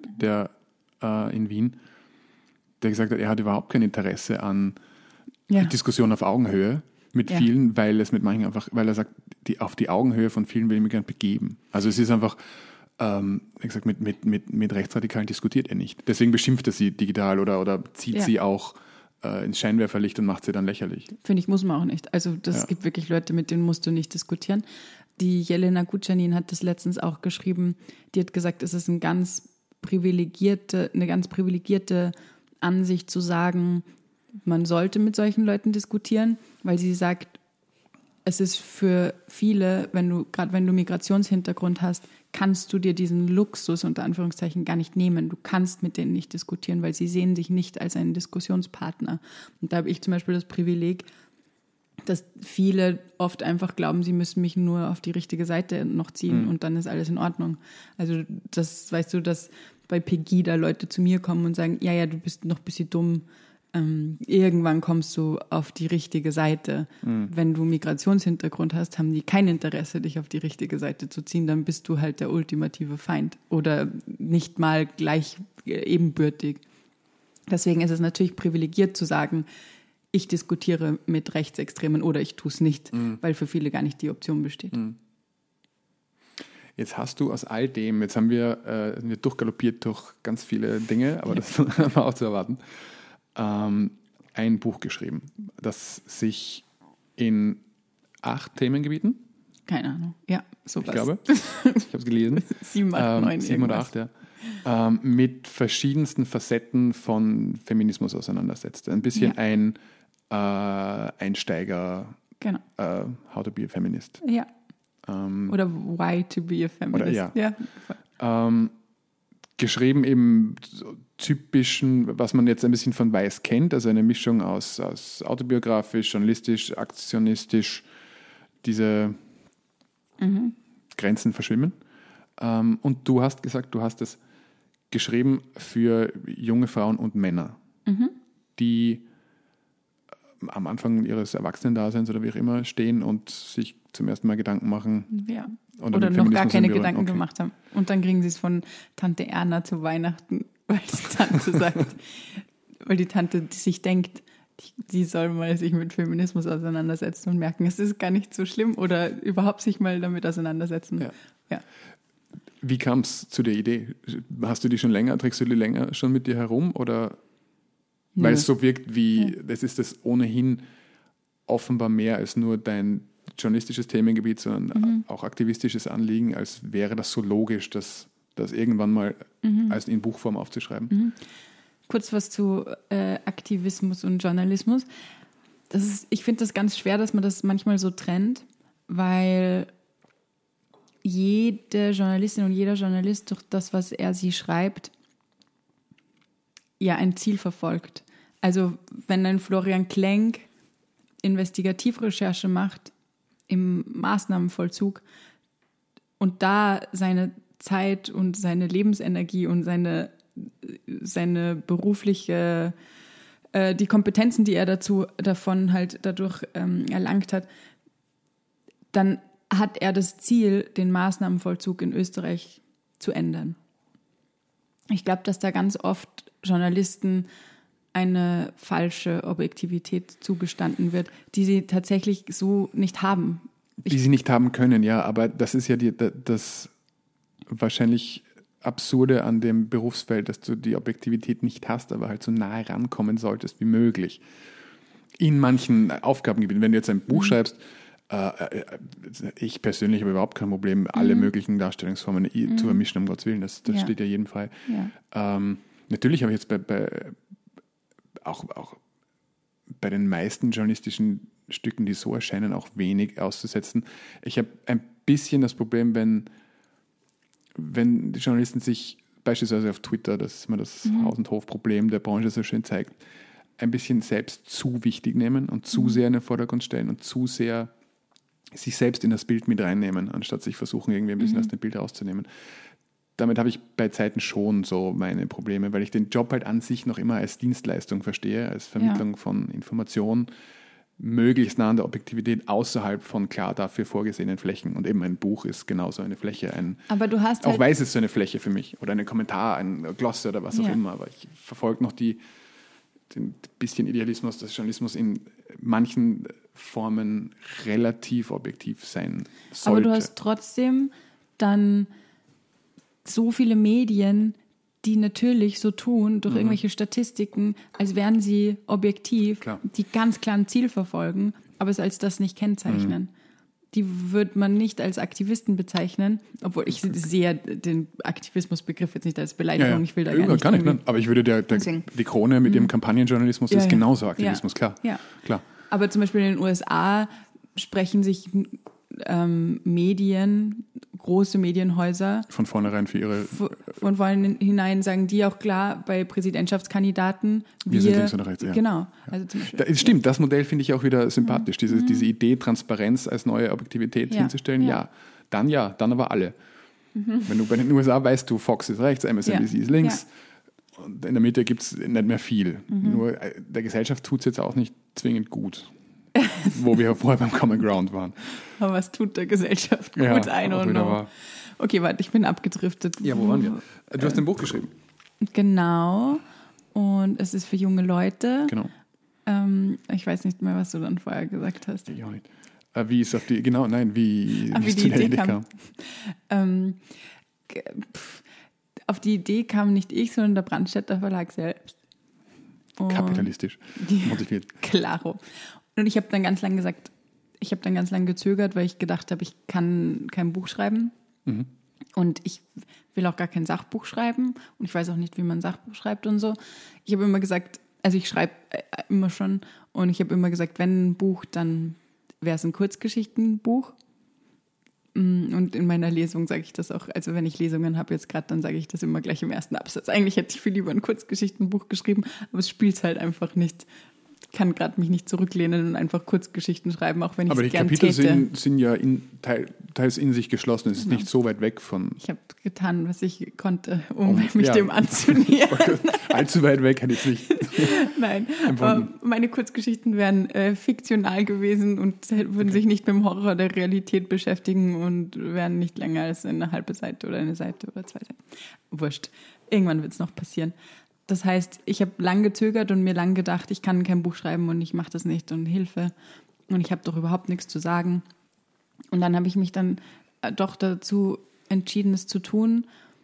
in Wien, der gesagt hat, er hat überhaupt kein Interesse an Diskussionen auf Augenhöhe mit vielen, weil es mit manchen einfach, weil er sagt, auf die Augenhöhe von vielen will ich mich gerne begeben. Also es ist einfach, wie gesagt, mit Rechtsradikalen diskutiert er nicht. Deswegen beschimpft er sie digital oder zieht sie auch ins Scheinwerferlicht und macht sie dann lächerlich. Finde ich, muss man auch nicht. Also es gibt wirklich Leute, mit denen musst du nicht diskutieren. Die Jelena Gucanin hat das letztens auch geschrieben. Die hat gesagt, es ist eine ganz privilegierte Ansicht zu sagen, man sollte mit solchen Leuten diskutieren, weil sie sagt, es ist für viele, gerade wenn du Migrationshintergrund hast, kannst du dir diesen Luxus unter Anführungszeichen gar nicht nehmen. Du kannst mit denen nicht diskutieren, weil sie sehen dich nicht als einen Diskussionspartner. Und da habe ich zum Beispiel das Privileg, dass viele oft einfach glauben, sie müssen mich nur auf die richtige Seite noch ziehen und dann ist alles in Ordnung. Also das weißt du, dass bei Pegida Leute zu mir kommen und sagen, ja, du bist noch ein bisschen dumm. Irgendwann kommst du auf die richtige Seite. Wenn du Migrationshintergrund hast, haben die kein Interesse, dich auf die richtige Seite zu ziehen. Dann bist du halt der ultimative Feind oder nicht mal gleich ebenbürtig. Deswegen ist es natürlich privilegiert zu sagen, ich diskutiere mit Rechtsextremen oder ich tue es nicht, weil für viele gar nicht die Option besteht. Jetzt hast du aus all dem, jetzt haben wir durchgaloppiert durch ganz viele Dinge, aber das war auch zu erwarten, ein Buch geschrieben, das sich in 8 Themengebieten, keine Ahnung, ja, sowas. Ich glaube, ich habe es gelesen. 7, 8, 9 7 oder 8, ja. Mit verschiedensten Facetten von Feminismus auseinandersetzt. Ein bisschen ein Einsteiger, genau. How to be a Feminist. Ja. Oder Why to be a Feminist. Oder, ja. Geschrieben eben so typischen, was man jetzt ein bisschen von Weiß kennt, also eine Mischung aus autobiografisch, journalistisch, aktionistisch, diese Grenzen verschwimmen. Und du hast gesagt, du hast es geschrieben für junge Frauen und Männer, die am Anfang ihres Erwachsenendaseins oder wie auch immer stehen und sich zum ersten Mal Gedanken machen. Ja. Oder noch gar keine Gedanken gemacht haben. Und dann kriegen sie es von Tante Erna zu Weihnachten, weil die Tante sagt, weil die Tante sich denkt, die soll mal sich mit Feminismus auseinandersetzen und merken, es ist gar nicht so schlimm oder überhaupt sich mal damit auseinandersetzen. Ja. Wie kam es zu der Idee? Hast du die schon länger, trägst du die länger schon mit dir herum oder weil es so wirkt wie, das ist das ohnehin offenbar mehr als nur dein journalistisches Themengebiet, sondern auch aktivistisches Anliegen, als wäre das so logisch, das irgendwann mal als in Buchform aufzuschreiben. Kurz was zu Aktivismus und Journalismus. Ich finde das ganz schwer, dass man das manchmal so trennt, weil jede Journalistin und jeder Journalist durch das, was sie schreibt, ja ein Ziel verfolgt. Also wenn ein Florian Klenk Investigativrecherche macht im Maßnahmenvollzug und da seine Zeit und seine Lebensenergie und seine berufliche, die Kompetenzen, die er davon halt dadurch erlangt hat, dann hat er das Ziel, den Maßnahmenvollzug in Österreich zu ändern. Ich glaube, dass da ganz oft Journalisten eine falsche Objektivität zugestanden wird, die sie tatsächlich so nicht haben. Die sie nicht haben können, ja, aber das ist ja das wahrscheinlich Absurde an dem Berufsfeld, dass du die Objektivität nicht hast, aber halt so nahe rankommen solltest wie möglich. In manchen Aufgabengebieten. Wenn du jetzt ein Buch schreibst, ich persönlich habe überhaupt kein Problem, alle möglichen Darstellungsformen zu vermischen, um Gottes Willen. Das steht ja jedem frei. Ja. Natürlich habe ich jetzt auch bei den meisten journalistischen Stücken, die so erscheinen, auch wenig auszusetzen. Ich habe ein bisschen das Problem, wenn die Journalisten sich beispielsweise auf Twitter, das ist immer das Haus- und Hofproblem der Branche so schön zeigt, ein bisschen selbst zu wichtig nehmen und zu sehr in den Vordergrund stellen und zu sehr sich selbst in das Bild mit reinnehmen, anstatt sich versuchen, irgendwie ein bisschen aus dem Bild rauszunehmen. Damit habe ich bei Zeiten schon so meine Probleme, weil ich den Job halt an sich noch immer als Dienstleistung verstehe, als Vermittlung von Informationen, möglichst nah an der Objektivität außerhalb von klar dafür vorgesehenen Flächen. Und eben ein Buch ist genauso eine Fläche. Aber du hast auch weiß ist so eine Fläche für mich. Oder ein Kommentar, ein Glosse oder was auch immer. Aber ich verfolge noch den bisschen Idealismus, dass Journalismus in manchen Formen relativ objektiv sein sollte. Aber du hast trotzdem dann so viele Medien, die natürlich so tun, durch irgendwelche Statistiken, als wären sie objektiv, die ganz klar ein Ziel verfolgen, aber es als das nicht kennzeichnen. Die wird man nicht als Aktivisten bezeichnen, obwohl ich sehe den Aktivismusbegriff jetzt nicht als Beleidigung, ich will da gar nicht. Aber ich würde die Krone mit ihrem Kampagnenjournalismus ist genauso Aktivismus, klar. Aber zum Beispiel in den USA sprechen sich Medien, große Medienhäuser von vornherein für ihre von vornherein sagen die auch klar bei Präsidentschaftskandidaten wir sind links oder rechts, genau, also zum Beispiel, stimmt, das Modell finde ich auch wieder sympathisch, diese Idee Transparenz als neue Objektivität hinzustellen, dann aber alle. Wenn du bei den USA weißt, du Fox ist rechts, MSNBC ist links und in der Mitte gibt es nicht mehr viel, nur der Gesellschaft tut es jetzt auch nicht zwingend gut. Wo wir vorher beim Common Ground waren. Aber was tut der Gesellschaft gut? I don't know. Okay, warte, ich bin abgedriftet. Ja, wo waren wir? Du hast ein Buch geschrieben. Genau. Und es ist für junge Leute. Genau. Ich weiß nicht mehr, was du dann vorher gesagt hast. Ich auch nicht. Wie es wie die Idee kam. Auf die Idee kam nicht ich, sondern der Brandstätter Verlag selbst. Kapitalistisch motiviert. Klaro. Und ich habe dann ganz lang gezögert, weil ich gedacht habe, ich kann kein Buch schreiben. Und ich will auch gar kein Sachbuch schreiben. Und ich weiß auch nicht, wie man ein Sachbuch schreibt und so. Ich habe immer gesagt, also ich schreibe immer schon. Und ich habe immer gesagt, wenn ein Buch, dann wäre es ein Kurzgeschichtenbuch. Und in meiner Lesung sage ich das auch, also wenn ich Lesungen habe jetzt gerade, dann sage ich das immer gleich im ersten Absatz. Eigentlich hätte ich viel lieber ein Kurzgeschichtenbuch geschrieben, aber es spielt es halt einfach nicht. Ich kann gerade mich nicht zurücklehnen und einfach Kurzgeschichten schreiben, auch wenn ich es gerne täte. Aber die Kapitel sind ja teils in sich geschlossen. Es ist nicht so weit weg von... Ich habe getan, was ich konnte, um mich dem anzunähern. Allzu weit weg hätte ich nicht. Nein, meine Kurzgeschichten wären fiktional gewesen und würden sich nicht mit dem Horror der Realität beschäftigen und wären nicht länger als eine halbe Seite oder eine Seite oder 2 Seiten. Wurscht. Irgendwann wird es noch passieren. Das heißt, ich habe lang gezögert und mir lang gedacht, ich kann kein Buch schreiben und ich mache das nicht und Hilfe. Und ich habe doch überhaupt nichts zu sagen. Und dann habe ich mich dann doch dazu entschieden, es zu tun,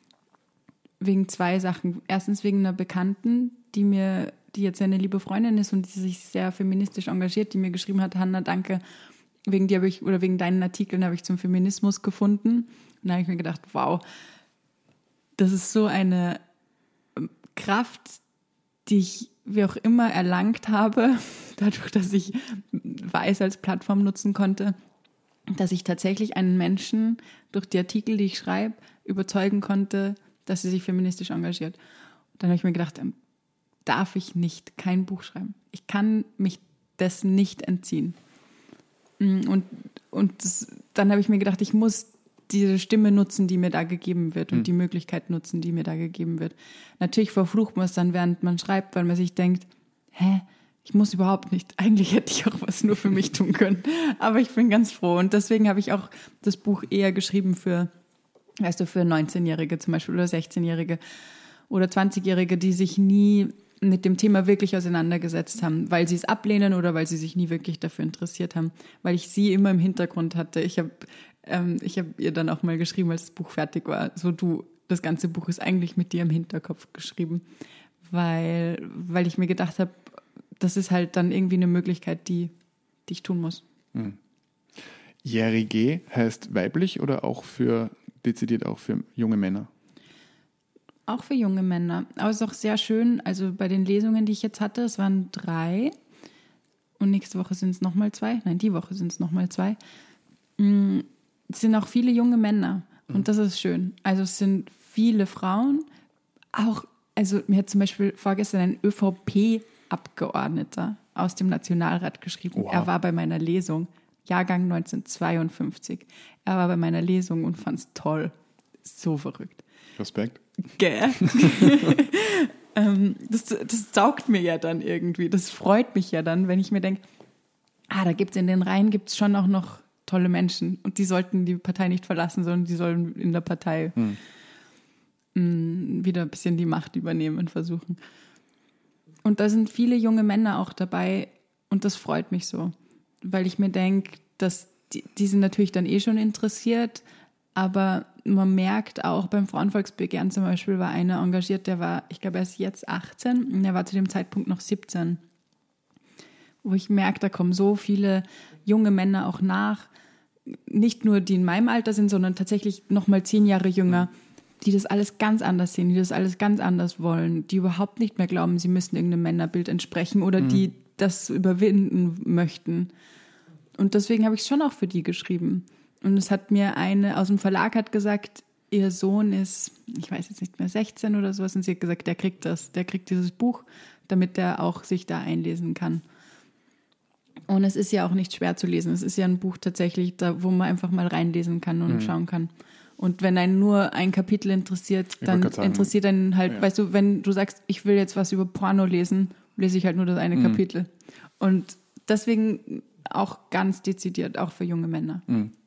wegen 2 Sachen. Erstens wegen einer Bekannten, die jetzt eine liebe Freundin ist und die sich sehr feministisch engagiert, die mir geschrieben hat, Hanna, danke, wegen deinen Artikeln habe ich zum Feminismus gefunden. Und da habe ich mir gedacht, wow, das ist so eine Kraft, die ich wie auch immer erlangt habe, dadurch, dass ich Weiß als Plattform nutzen konnte, dass ich tatsächlich einen Menschen durch die Artikel, die ich schreibe, überzeugen konnte, dass sie sich feministisch engagiert. Dann habe ich mir gedacht, darf ich kein Buch schreiben. Ich kann mich dessen nicht entziehen. Und dann habe ich mir gedacht, ich muss diese Stimme nutzen, die mir da gegeben wird und die Möglichkeit nutzen, die mir da gegeben wird. Natürlich verflucht man es dann, während man schreibt, weil man sich denkt, ich muss überhaupt nicht. Eigentlich hätte ich auch was nur für mich tun können. Aber ich bin ganz froh. Und deswegen habe ich auch das Buch eher geschrieben für 19-Jährige zum Beispiel oder 16-Jährige oder 20-Jährige, die sich nie mit dem Thema wirklich auseinandergesetzt haben, weil sie es ablehnen oder weil sie sich nie wirklich dafür interessiert haben, weil ich sie immer im Hintergrund hatte. Ich habe Ich habe ihr dann auch mal geschrieben, als das Buch fertig war, so das ganze Buch ist eigentlich mit dir im Hinterkopf geschrieben, weil ich mir gedacht habe, das ist halt dann irgendwie eine Möglichkeit, die ich tun muss. Jährige heißt weiblich oder auch dezidiert auch für junge Männer? Auch für junge Männer. Aber es ist auch sehr schön, also bei den Lesungen, die ich jetzt hatte, es waren 3 und nächste Woche sind es nochmal 2. Nein, die Woche sind es nochmal 2. Es sind auch viele junge Männer und das ist schön. Also es sind viele Frauen, auch, also mir hat zum Beispiel vorgestern ein ÖVP-Abgeordneter aus dem Nationalrat geschrieben. Wow. Er war bei meiner Lesung, Jahrgang 1952. Er war bei meiner Lesung und fand es toll. So verrückt. Respekt. Gell? Das taugt mir ja dann irgendwie. Das freut mich ja dann, wenn ich mir denke, da gibt's in den Reihen schon auch noch tolle Menschen und die sollten die Partei nicht verlassen, sondern die sollen in der Partei wieder ein bisschen die Macht übernehmen und versuchen. Und da sind viele junge Männer auch dabei und das freut mich so, weil ich mir denke, dass die sind natürlich dann schon interessiert, aber man merkt auch beim Frauenvolksbegehren zum Beispiel war einer engagiert, der war, ich glaube, er ist jetzt 18 und er war zu dem Zeitpunkt noch 17. Wo ich merke, da kommen so viele junge Männer auch nach, nicht nur die in meinem Alter sind, sondern tatsächlich noch mal 10 Jahre jünger, die das alles ganz anders sehen, die das alles ganz anders wollen, die überhaupt nicht mehr glauben, sie müssen irgendeinem Männerbild entsprechen oder die das überwinden möchten. Und deswegen habe ich es schon auch für die geschrieben. Und es hat mir eine aus dem Verlag hat gesagt, ihr Sohn ist, ich weiß jetzt nicht mehr, 16 oder sowas. Und sie hat gesagt, der kriegt dieses Buch, damit der auch sich da einlesen kann. Und es ist ja auch nicht schwer zu lesen. Es ist ja ein Buch tatsächlich, wo man einfach mal reinlesen kann und schauen kann. Und wenn einen nur ein Kapitel interessiert, dann interessiert einen halt, weißt du, wenn du sagst, ich will jetzt was über Porno lesen, lese ich halt nur das eine Kapitel. Und deswegen auch ganz dezidiert, auch für junge Männer.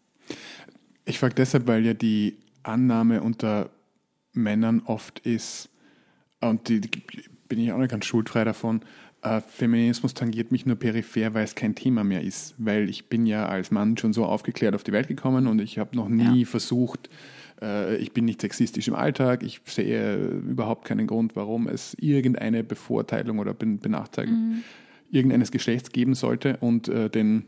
Ich frage deshalb, weil ja die Annahme unter Männern oft ist, und die bin ich auch nicht ganz schuldfrei davon, Feminismus tangiert mich nur peripher, weil es kein Thema mehr ist. Weil ich bin ja als Mann schon so aufgeklärt auf die Welt gekommen und ich habe noch nie versucht, ich bin nicht sexistisch im Alltag, ich sehe überhaupt keinen Grund, warum es irgendeine Bevorteilung oder Benachteiligung irgendeines Geschlechts geben sollte und den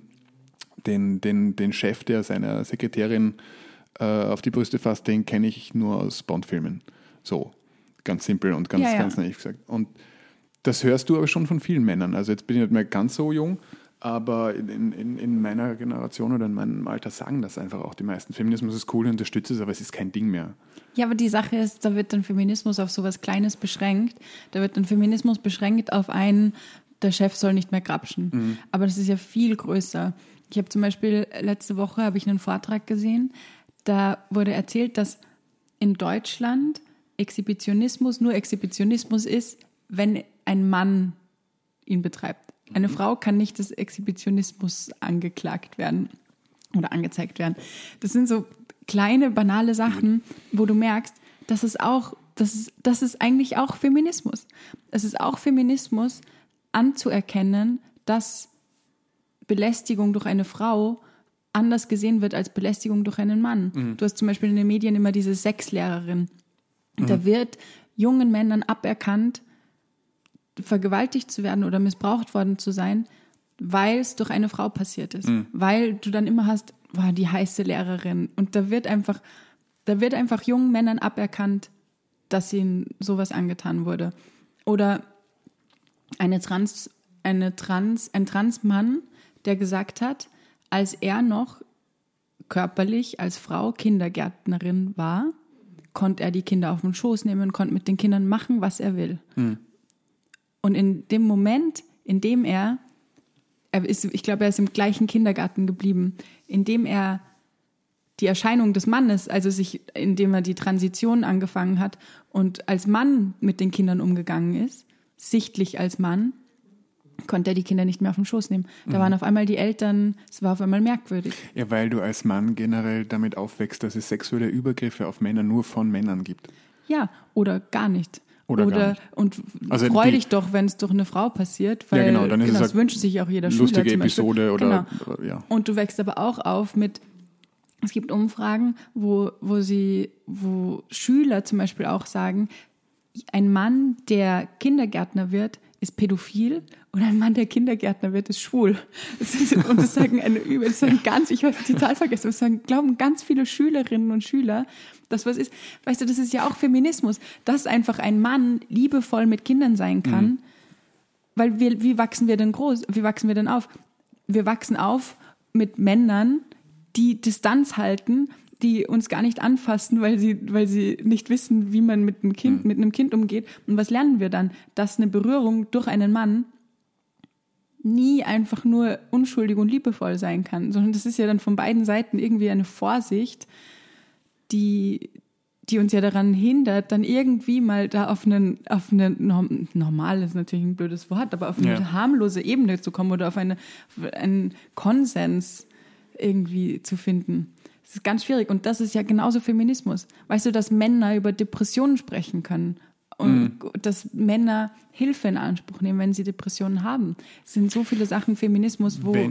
Chef, der seiner Sekretärin auf die Brüste fasst, den kenne ich nur aus Bond-Filmen. So, ganz simpel und ganz naiv gesagt. Und das hörst du aber schon von vielen Männern. Also jetzt bin ich nicht mehr ganz so jung, aber in meiner Generation oder in meinem Alter sagen das einfach auch die meisten. Feminismus ist cool, ich unterstütze es, aber es ist kein Ding mehr. Ja, aber die Sache ist, da wird dann Feminismus auf sowas Kleines beschränkt. Da wird dann Feminismus beschränkt auf der Chef soll nicht mehr grapschen. Aber das ist ja viel größer. Ich habe zum Beispiel letzte Woche einen Vortrag gesehen, da wurde erzählt, dass in Deutschland Exhibitionismus nur Exhibitionismus ist, wenn ein Mann ihn betreibt. Eine Frau kann nicht des Exhibitionismus angeklagt werden oder angezeigt werden. Das sind so kleine, banale Sachen, wo du merkst, das ist eigentlich auch Feminismus. Es ist auch Feminismus, anzuerkennen, dass Belästigung durch eine Frau anders gesehen wird als Belästigung durch einen Mann. Du hast zum Beispiel in den Medien immer diese Sexlehrerin. Da wird jungen Männern aberkannt, vergewaltigt zu werden oder missbraucht worden zu sein, weil es durch eine Frau passiert ist. Weil du dann immer hast, die heiße Lehrerin. Und da wird einfach jungen Männern aberkannt, dass ihnen sowas angetan wurde. Oder ein Transmann, der gesagt hat, als er noch körperlich als Frau Kindergärtnerin war, konnte er die Kinder auf den Schoß nehmen und konnte mit den Kindern machen, was er will. Und in dem Moment, in dem ich glaube, er ist im gleichen Kindergarten geblieben, in dem er die Erscheinung des Mannes, also indem er die Transition angefangen hat und als Mann mit den Kindern umgegangen ist, sichtlich als Mann, konnte er die Kinder nicht mehr auf den Schoß nehmen. Da waren auf einmal die Eltern, es war auf einmal merkwürdig. Ja, weil du als Mann generell damit aufwächst, dass es sexuelle Übergriffe auf Männer nur von Männern gibt. Ja, oder gar nicht. Gar nicht. Und also freu dich doch, wenn es durch eine Frau passiert, weil dann ist es das wünscht sich auch jeder Schüler. Lustige Episode oder Und du wächst aber auch auf mit, es gibt Umfragen, wo Schüler zum Beispiel auch sagen, ein Mann, der Kindergärtner wird, ist pädophil und ein Mann, der Kindergärtner wird, ist schwul. Und das sagen ich habe die Zahl vergessen, das glauben ganz viele Schülerinnen und Schüler, dass was ist. Weißt du, das ist ja auch Feminismus, dass einfach ein Mann liebevoll mit Kindern sein kann, weil wie wachsen wir denn groß? Wie wachsen wir denn auf? Wir wachsen auf mit Männern, die Distanz halten, die uns gar nicht anfassen, weil sie nicht wissen, wie man mit einem Kind umgeht. Und was lernen wir dann? Dass eine Berührung durch einen Mann nie einfach nur unschuldig und liebevoll sein kann, sondern das ist ja dann von beiden Seiten irgendwie eine Vorsicht, die uns ja daran hindert, dann irgendwie mal da auf eine normal ist natürlich ein blödes Wort, aber auf eine harmlose Ebene zu kommen oder auf einen Konsens irgendwie zu finden. Das ist ganz schwierig und das ist ja genauso Feminismus. Weißt du, dass Männer über Depressionen sprechen können und dass Männer Hilfe in Anspruch nehmen, wenn sie Depressionen haben. Es sind so viele Sachen Feminismus, wo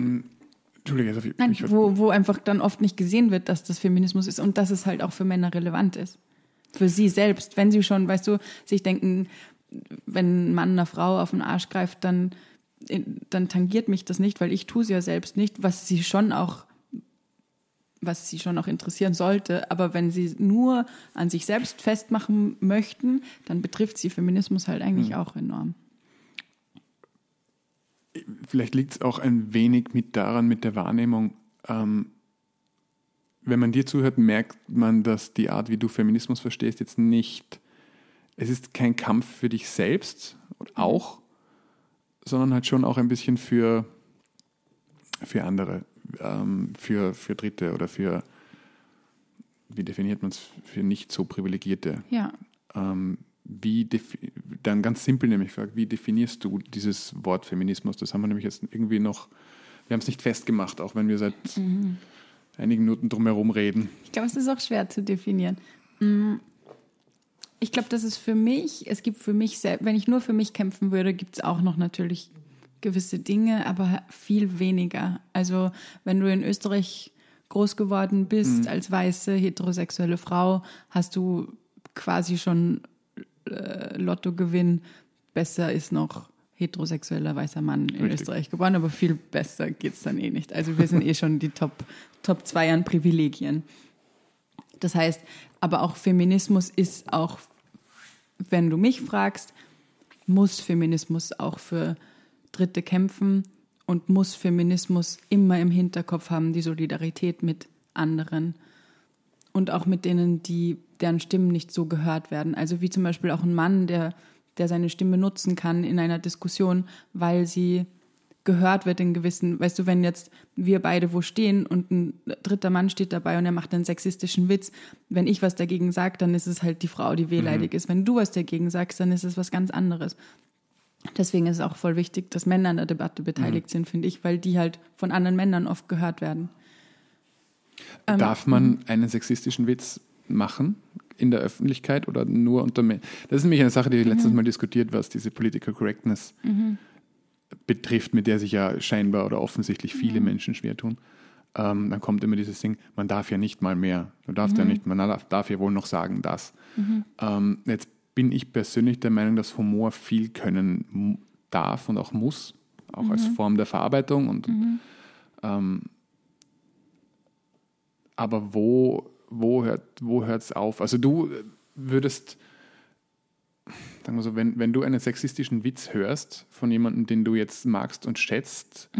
einfach dann oft nicht gesehen wird, dass das Feminismus ist und dass es halt auch für Männer relevant ist. Für sie selbst. Wenn sie schon, weißt du, sich denken, wenn ein Mann einer Frau auf den Arsch greift, dann tangiert mich das nicht, weil ich tue es ja selbst nicht, was sie schon auch interessieren sollte. Aber wenn sie nur an sich selbst festmachen möchten, dann betrifft sie Feminismus halt eigentlich auch enorm. Vielleicht liegt es auch ein wenig mit der Wahrnehmung, wenn man dir zuhört, merkt man, dass die Art, wie du Feminismus verstehst, jetzt nicht, es ist kein Kampf für dich selbst, auch, sondern halt schon auch ein bisschen für andere, für Dritte oder für, wie definiert man es, für nicht so Privilegierte. Ja. Dann ganz simpel nämlich gefragt, wie definierst du dieses Wort Feminismus? Das haben wir nämlich jetzt irgendwie noch, wir haben es nicht festgemacht, auch wenn wir seit einigen Minuten drumherum reden. Ich glaube, es ist auch schwer zu definieren. Ich glaube, das ist für mich, es gibt für mich selbst, wenn ich nur für mich kämpfen würde, gibt es auch noch natürlich gewisse Dinge, aber viel weniger. Also wenn du in Österreich groß geworden bist als weiße, heterosexuelle Frau, hast du quasi schon Lottogewinn. Besser ist noch heterosexueller weißer Mann in Österreich geboren, aber viel besser geht es dann eh nicht. Also wir sind schon die Top 2 an Privilegien. Das heißt, aber auch Feminismus ist auch, wenn du mich fragst, muss Feminismus auch für Dritte kämpfen und muss Feminismus immer im Hinterkopf haben, die Solidarität mit anderen und auch mit denen, deren Stimmen nicht so gehört werden. Also wie zum Beispiel auch ein Mann, der seine Stimme nutzen kann in einer Diskussion, weil sie gehört wird in gewissen, weißt du, wenn jetzt wir beide wo stehen und ein dritter Mann steht dabei und er macht einen sexistischen Witz, wenn ich was dagegen sage, dann ist es halt die Frau, die wehleidig ist. Wenn du was dagegen sagst, dann ist es was ganz anderes. Deswegen ist es auch voll wichtig, dass Männer an der Debatte beteiligt sind, finde ich, weil die halt von anderen Männern oft gehört werden. Darf man einen sexistischen Witz machen in der Öffentlichkeit oder nur unter Männern? Das ist nämlich eine Sache, die letztens mal diskutiert, was diese Political Correctness betrifft, mit der sich ja scheinbar oder offensichtlich viele Menschen schwer tun. Dann kommt immer dieses Ding, man darf ja nicht mal mehr. Man darf ja wohl noch sagen, das. Jetzt bin ich persönlich der Meinung, dass Humor viel können darf und auch muss, auch als Form der Verarbeitung. Und, aber wo hört es auf? Also du würdest, sagen wir so, wenn du einen sexistischen Witz hörst von jemandem, den du jetzt magst und schätzt,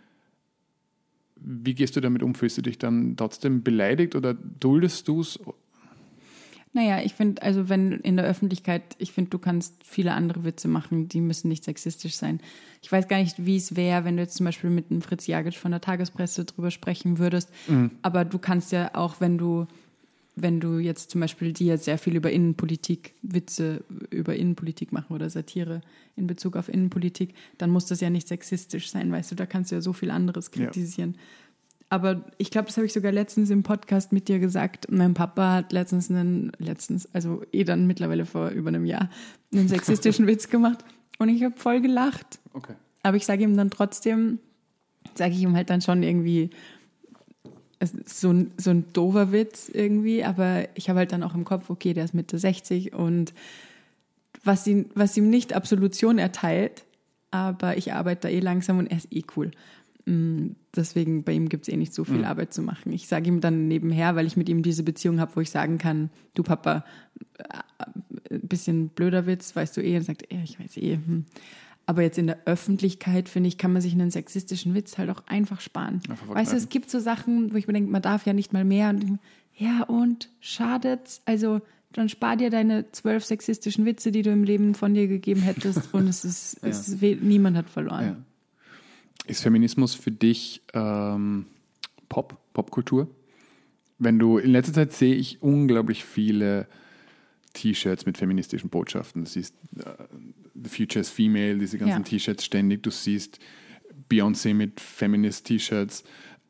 wie gehst du damit um? Fühlst du dich dann trotzdem beleidigt oder duldest du es? Naja, ich finde, also wenn in der Öffentlichkeit, ich finde, du kannst viele andere Witze machen, die müssen nicht sexistisch sein. Ich weiß gar nicht, wie es wäre, wenn du jetzt zum Beispiel mit einem Fritz Jagic von der Tagespresse drüber sprechen würdest. Aber du kannst ja auch, wenn du jetzt zum Beispiel dir sehr viel über Innenpolitik, Witze über Innenpolitik machen oder Satire in Bezug auf Innenpolitik, dann muss das ja nicht sexistisch sein, weißt du, da kannst du ja so viel anderes kritisieren. Ja. Aber ich glaube, das habe ich sogar letztens im Podcast mit dir gesagt. Mein Papa hat letztens, also dann mittlerweile vor über einem Jahr, einen sexistischen Witz gemacht und ich habe voll gelacht. Okay. Aber ich sage ihm halt dann schon irgendwie, es ist so ein doofer Witz irgendwie, aber ich habe halt dann auch im Kopf, okay, der ist Mitte 60 und was ihm nicht Absolution erteilt, aber ich arbeite da langsam und er ist cool. Deswegen, bei ihm gibt es nicht so viel Arbeit zu machen. Ich sage ihm dann nebenher, weil ich mit ihm diese Beziehung habe, wo ich sagen kann, du Papa, ein bisschen blöder Witz, weißt du und sagt, ich weiß Aber jetzt in der Öffentlichkeit, finde ich, kann man sich einen sexistischen Witz halt auch einfach sparen. Weißt du, es gibt so Sachen, wo ich mir denke, man darf ja nicht mal mehr. Und schadet's? Also dann spar dir deine 12 sexistischen Witze, die du im Leben von dir gegeben hättest und niemand hat verloren. Ja. Ist Feminismus für dich Popkultur? Wenn du in letzter Zeit sehe ich unglaublich viele T-Shirts mit feministischen Botschaften. Du siehst The Future is Female, diese ganzen T-Shirts ständig. Du siehst Beyoncé mit Feminist-T-Shirts.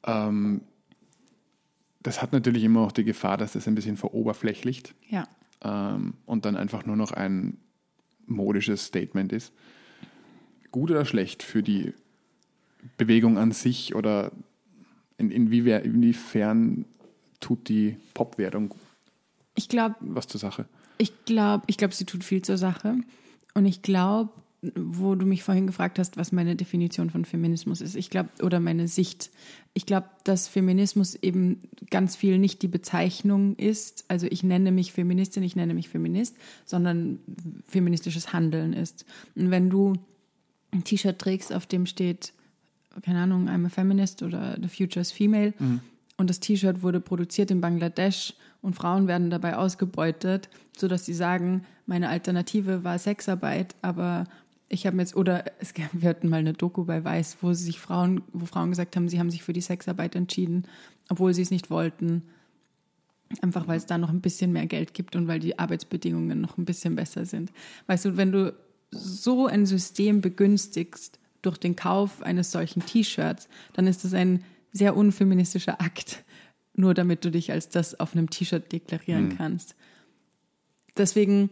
Das hat natürlich immer auch die Gefahr, dass das ein bisschen veroberflächlicht und dann einfach nur noch ein modisches Statement ist. Gut oder schlecht für die Bewegung an sich oder inwiefern tut die Popwerdung was zur Sache? Ich glaube, sie tut viel zur Sache. Und ich glaube, wo du mich vorhin gefragt hast, was meine Definition von Feminismus ist, oder meine Sicht. Ich glaube, dass Feminismus eben ganz viel nicht die Bezeichnung ist. Also ich nenne mich Feministin, ich nenne mich Feminist, sondern feministisches Handeln ist. Und wenn du ein T-Shirt trägst, auf dem steht, keine Ahnung, I'm a Feminist oder The Future is Female, und das T-Shirt wurde produziert in Bangladesch und Frauen werden dabei ausgebeutet, sodass sie sagen, meine Alternative war Sexarbeit, aber wir hatten mal eine Doku bei Weiß, wo Frauen gesagt haben, sie haben sich für die Sexarbeit entschieden, obwohl sie es nicht wollten, einfach weil es da noch ein bisschen mehr Geld gibt und weil die Arbeitsbedingungen noch ein bisschen besser sind. Weißt du, wenn du so ein System begünstigst durch den Kauf eines solchen T-Shirts, dann ist das ein sehr unfeministischer Akt, nur damit du dich als das auf einem T-Shirt deklarieren kannst. Deswegen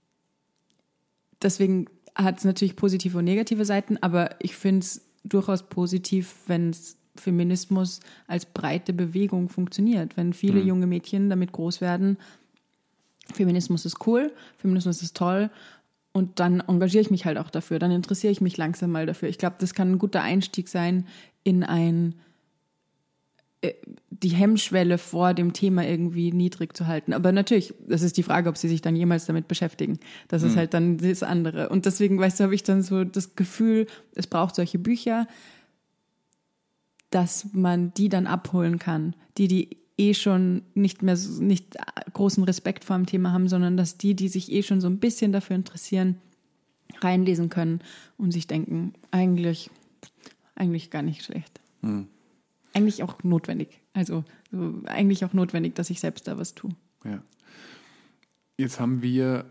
hat es natürlich positive und negative Seiten, aber ich finde es durchaus positiv, wenn Feminismus als breite Bewegung funktioniert, wenn viele junge Mädchen damit groß werden, Feminismus ist cool, Feminismus ist toll und dann engagiere ich mich halt auch dafür, dann interessiere ich mich langsam mal dafür. Ich glaube, das kann ein guter Einstieg sein in die Hemmschwelle vor dem Thema irgendwie niedrig zu halten. Aber natürlich, das ist die Frage, ob sie sich dann jemals damit beschäftigen. Das ist halt dann das andere. Und deswegen, weißt du, habe ich dann so das Gefühl, es braucht solche Bücher, dass man die dann abholen kann, die schon nicht großen Respekt vor dem Thema haben, sondern dass die sich schon so ein bisschen dafür interessieren, reinlesen können und sich denken, eigentlich gar nicht schlecht. Eigentlich auch notwendig. Also eigentlich auch notwendig, dass ich selbst da was tue. Ja. Jetzt haben wir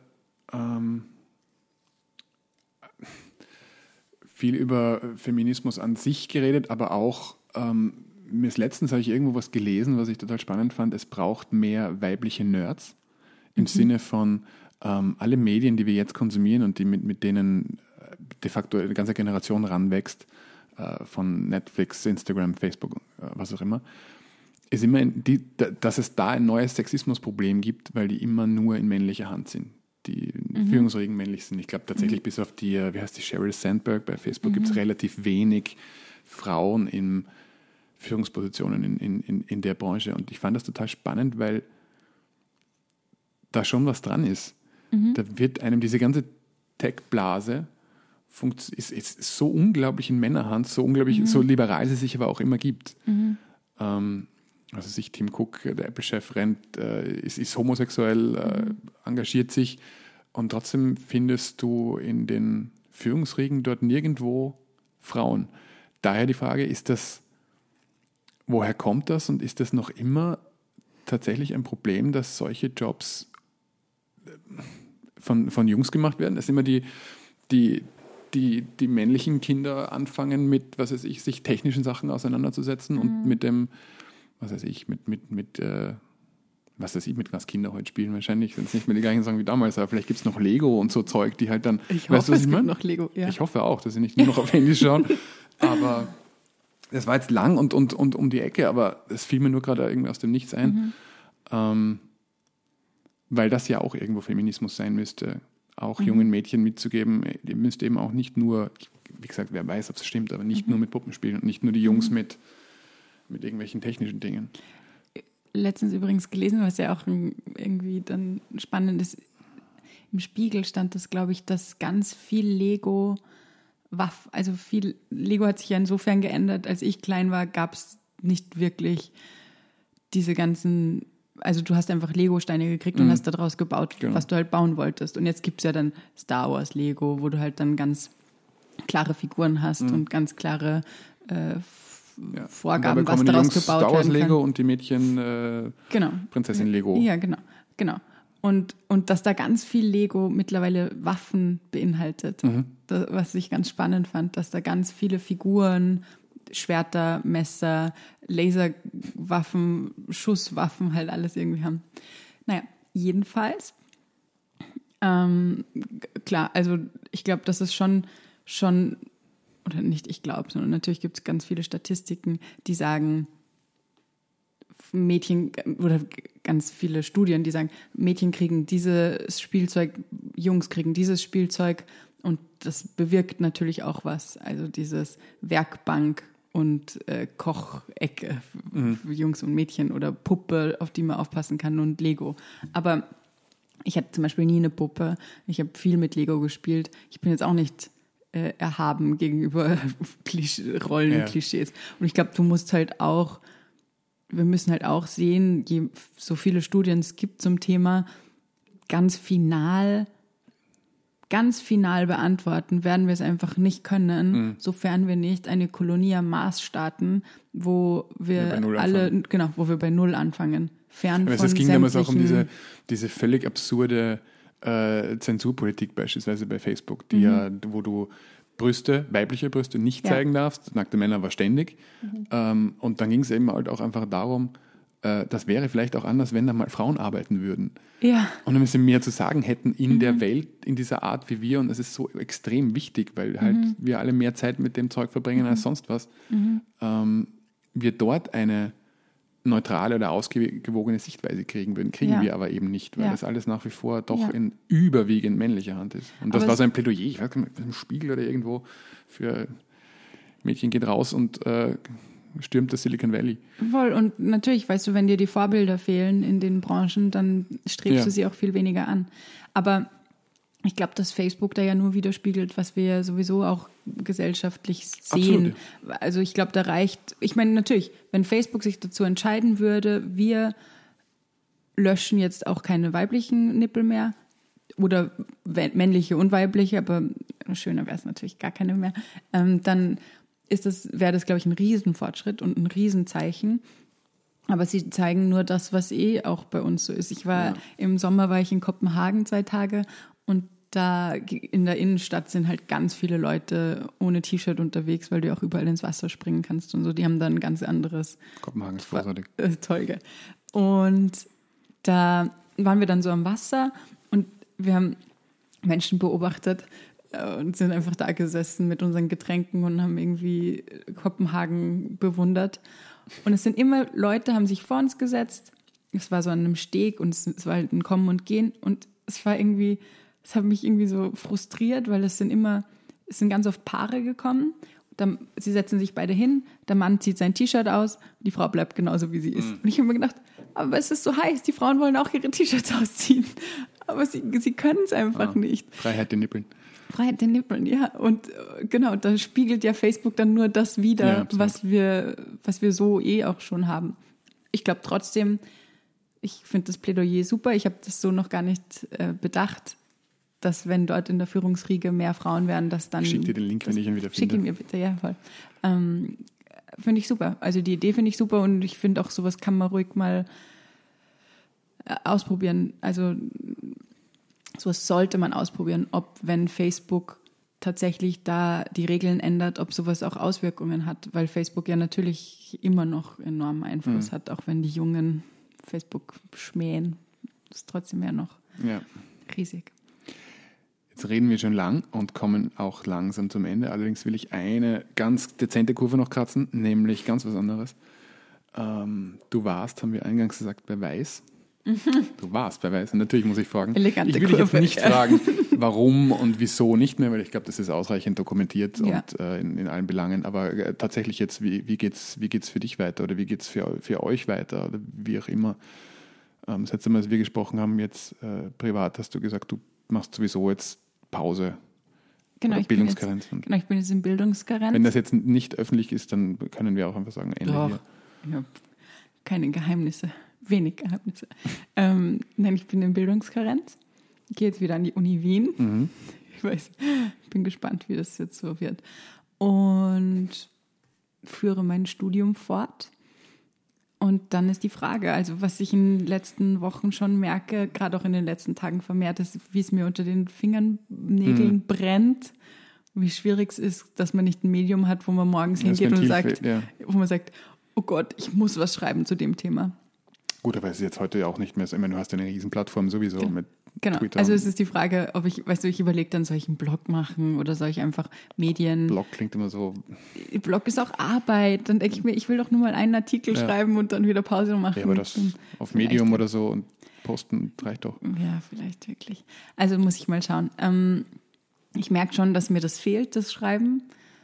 viel über Feminismus an sich geredet, aber auch letztens habe ich irgendwo was gelesen, was ich total spannend fand. Es braucht mehr weibliche Nerds im Sinne von alle Medien, die wir jetzt konsumieren und die mit denen de facto eine ganze Generation ranwächst, von Netflix, Instagram, Facebook, was auch immer, ist immer, dass es da ein neues Sexismusproblem gibt, weil die immer nur in männlicher Hand sind. Die Führungsriegen männlich sind. Ich glaube tatsächlich bis auf die, wie heißt die, Sheryl Sandberg bei Facebook, gibt es relativ wenig Frauen in Führungspositionen in der Branche. Und ich fand das total spannend, weil da schon was dran ist. Da wird einem diese ganze Tech-Blase ist so unglaublich in Männerhand, so unglaublich, so liberal sie sich aber auch immer gibt. Also Tim Cook, der Apple-Chef, ist homosexuell, engagiert sich und trotzdem findest du in den Führungsriegen dort nirgendwo Frauen. Daher die Frage, woher kommt das und ist das noch immer tatsächlich ein Problem, dass solche Jobs von Jungs gemacht werden? Das sind immer die männlichen Kinder anfangen mit, sich technischen Sachen auseinanderzusetzen und mit dem, mit was Kinder heute spielen. Wahrscheinlich sind es nicht mehr die gleichen Sachen wie damals, aber vielleicht gibt es noch Lego und so Zeug, die halt dann, ich hoffe, es gibt noch Lego, ja. Ich hoffe auch, dass sie nicht nur noch auf Handys schauen, aber Das war jetzt lang und um die Ecke, aber es fiel mir nur gerade irgendwie aus dem Nichts ein. Weil das ja auch irgendwo Feminismus sein müsste, auch jungen Mädchen mitzugeben, ihr müsst eben auch nicht nur, wie gesagt, wer weiß, ob es stimmt, aber nicht nur mit Puppen spielen und nicht nur die Jungs mit irgendwelchen technischen Dingen. Letztens übrigens gelesen, was ja auch irgendwie dann spannend ist. Im Spiegel stand das, glaube ich, dass ganz viel Lego hat sich ja insofern geändert. Als ich klein war, gab es nicht wirklich diese ganzen, also du hast einfach Lego-Steine gekriegt und hast daraus gebaut, was du halt bauen wolltest. Und jetzt gibt es ja dann Star Wars Lego, wo du halt dann ganz klare Figuren hast und ganz klare Vorgaben, was daraus gebaut Star Wars werden kann. Lego und die Mädchen Prinzessin Lego. Ja, genau. Und dass da ganz viel Lego mittlerweile Waffen beinhaltet, was ich ganz spannend fand, dass da ganz viele Figuren, Schwerter, Messer, Laserwaffen, Schusswaffen halt alles irgendwie haben. Naja, jedenfalls, klar, also ich glaube, das ist schon, oder nicht ich glaube, sondern natürlich gibt es ganz viele Statistiken, die sagen, Mädchen oder ganz viele Studien, die sagen, Mädchen kriegen dieses Spielzeug, Jungs kriegen dieses Spielzeug und das bewirkt natürlich auch was. Also dieses Werkbank und Kochecke für Jungs und Mädchen oder Puppe, auf die man aufpassen kann und Lego. Aber ich hatte zum Beispiel nie eine Puppe. Ich habe viel mit Lego gespielt. Ich bin jetzt auch nicht erhaben gegenüber Rollenklischees. Und ich glaube, wir müssen halt auch sehen, so viele Studien es gibt zum Thema, ganz final beantworten werden wir es einfach nicht können, sofern wir nicht eine Kolonie am Mars starten, wo wir bei Null anfangen. Fern von es ging damals auch um diese völlig absurde Zensurpolitik beispielsweise bei Facebook, wo du weibliche Brüste nicht zeigen darfst, nackte Männer aber ständig. Und dann ging es eben halt auch einfach darum, das wäre vielleicht auch anders, wenn da mal Frauen arbeiten würden. Ja. Und ein bisschen mehr zu sagen hätten in der Welt, in dieser Art wie wir. Und es ist so extrem wichtig, weil halt wir alle mehr Zeit mit dem Zeug verbringen als sonst was. Wir dort eine neutrale oder ausgewogene Sichtweise kriegen würden. Kriegen wir aber eben nicht, weil das alles nach wie vor doch in überwiegend männlicher Hand ist. Und das war so ein Plädoyer, ich weiß nicht, im Spiegel oder irgendwo, für Mädchen geht raus und stürmt das Silicon Valley. Voll, und natürlich, weißt du, wenn dir die Vorbilder fehlen in den Branchen, dann strebst du sie auch viel weniger an. Aber ich glaube, dass Facebook da ja nur widerspiegelt, was wir ja sowieso auch gesellschaftlich sehen. Absolut. Also ich glaube, da reicht, ich meine natürlich, wenn Facebook sich dazu entscheiden würde, wir löschen jetzt auch keine weiblichen Nippel mehr oder männliche und weibliche, aber schöner wäre es natürlich gar keine mehr, dann wäre das, glaube ich, ein Riesenfortschritt und ein Riesenzeichen. Aber sie zeigen nur das, was auch bei uns so ist. Im Sommer war ich in Kopenhagen 2 Tage und da in der Innenstadt sind halt ganz viele Leute ohne T-Shirt unterwegs, weil du auch überall ins Wasser springen kannst und so. Die haben dann ein ganz anderes... Kopenhagen ist großartig. Toll, gell? Und da waren wir dann so am Wasser und wir haben Menschen beobachtet und sind einfach da gesessen mit unseren Getränken und haben irgendwie Kopenhagen bewundert. Und es sind immer Leute, haben sich vor uns gesetzt. Es war so an einem Steg und es war halt ein Kommen und Gehen. Und es hat mich irgendwie so frustriert, weil es sind ganz oft Paare gekommen. Sie setzen sich beide hin, der Mann zieht sein T-Shirt aus, die Frau bleibt genauso, wie sie ist. Und ich habe mir gedacht, aber es ist so heiß, die Frauen wollen auch ihre T-Shirts ausziehen. Aber sie können es einfach nicht. Freiheit den Nippeln. Freiheit den Nippeln, ja. Und genau, da spiegelt ja Facebook dann nur das wider, was wir so auch schon haben. Ich glaube trotzdem, ich finde das Plädoyer super. Ich habe das so noch gar nicht bedacht, dass wenn dort in der Führungsriege mehr Frauen wären, dass dann... Schick dir den Link, wenn ich ihn wieder finde. Schick ihn mir bitte, ja, voll. Finde ich super. Also die Idee finde ich super und ich finde auch, sowas kann man ruhig mal ausprobieren. Also sowas sollte man ausprobieren, wenn Facebook tatsächlich da die Regeln ändert, ob sowas auch Auswirkungen hat, weil Facebook ja natürlich immer noch enormen Einfluss hat, auch wenn die Jungen Facebook schmähen. Das ist trotzdem ja noch riesig. Jetzt reden wir schon lang und kommen auch langsam zum Ende. Allerdings will ich eine ganz dezente Kurve noch kratzen, nämlich ganz was anderes. Du warst, haben wir eingangs gesagt, bei Weiß. Du warst bei Weiß. Und natürlich muss ich fragen, Elegante ich will dich jetzt Kurve, nicht fragen, warum und wieso nicht mehr, weil ich glaube, das ist ausreichend dokumentiert Ja. und in allen Belangen. Aber tatsächlich jetzt, wie geht's für dich weiter oder wie geht's für euch weiter oder wie auch immer? Das letzte Mal, als wir gesprochen haben, jetzt privat, hast du gesagt, du machst sowieso jetzt Pause. Genau, oder Bildungskarenz. ich bin jetzt in Bildungskarenz. Wenn das jetzt nicht öffentlich ist, dann können wir auch einfach sagen, Ende Doch, hier. ich habe keine Geheimnisse, wenig Geheimnisse. Nein, ich bin in Bildungskarenz. Ich gehe jetzt wieder an die Uni Wien. Mhm. Ich bin gespannt, wie das jetzt so wird. Und führe mein Studium fort. Und dann ist die Frage, also was ich in den letzten Wochen schon merke, gerade auch in den letzten Tagen vermehrt, ist, wie es mir unter den Fingernägeln brennt, wie schwierig es ist, dass man nicht ein Medium hat, wo man morgens Das hingeht und Ventil sagt, fehlt, ja. wo man sagt, oh Gott, ich muss was schreiben zu dem Thema. Gut, aber es ist jetzt heute auch nicht mehr so. Ich meine, du hast ja eine Riesenplattform sowieso mit Genau, Twitter. also es ist die Frage, ob ich überlege dann, soll ich einen Blog machen oder soll ich einfach Medien... Blog klingt immer so. Blog ist auch Arbeit, dann denke ich mir, ich will doch nur mal einen Artikel schreiben und dann wieder Pause machen. Ja, aber das auf Medium oder so und posten reicht doch. Ja, vielleicht wirklich. Also muss ich mal schauen. Ich merke schon, dass mir das fehlt, das Schreiben.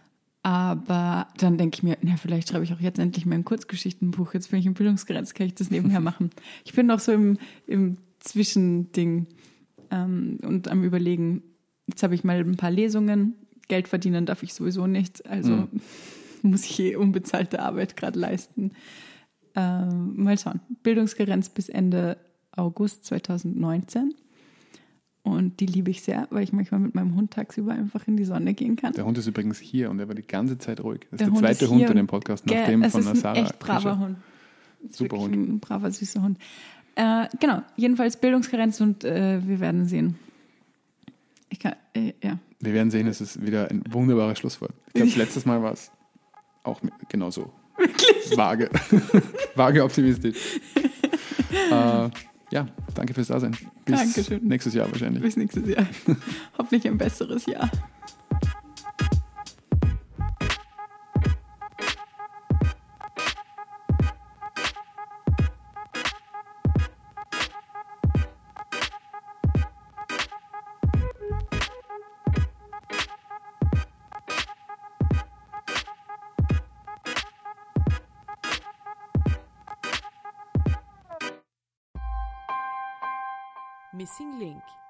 Aber dann denke ich mir, na, vielleicht schreibe ich auch jetzt endlich mein Kurzgeschichtenbuch. Jetzt bin ich im Bildungsgrenz, kann ich das nebenher machen. Ich bin noch so im Zwischending und am Überlegen. Jetzt habe ich mal ein paar Lesungen. Geld verdienen darf ich sowieso nicht. Also muss ich unbezahlte Arbeit gerade leisten. Mal schauen. Bildungsgrenz bis Ende August 2019. Und die liebe ich sehr, weil ich manchmal mit meinem Hund tagsüber einfach in die Sonne gehen kann. Der Hund ist übrigens hier und er war die ganze Zeit ruhig. Das ist Der der Hund zweite ist Hund hier in dem Podcast, nach dem von der Sarah. Es ist ein echt braver Hund. Super Hund. Ein braver, süßer Hund. Genau, jedenfalls Bildungskarenz und wir werden sehen. Ja. Wir werden sehen, es ist wieder ein wunderbares Schlusswort. Ich glaube, letztes Mal war es auch genauso. Wirklich? Vage optimistisch. Ja, danke fürs Dasein. Bis Dankeschön. nächstes Jahr wahrscheinlich. Bis nächstes Jahr. Hoffentlich ein besseres Jahr. Missing Link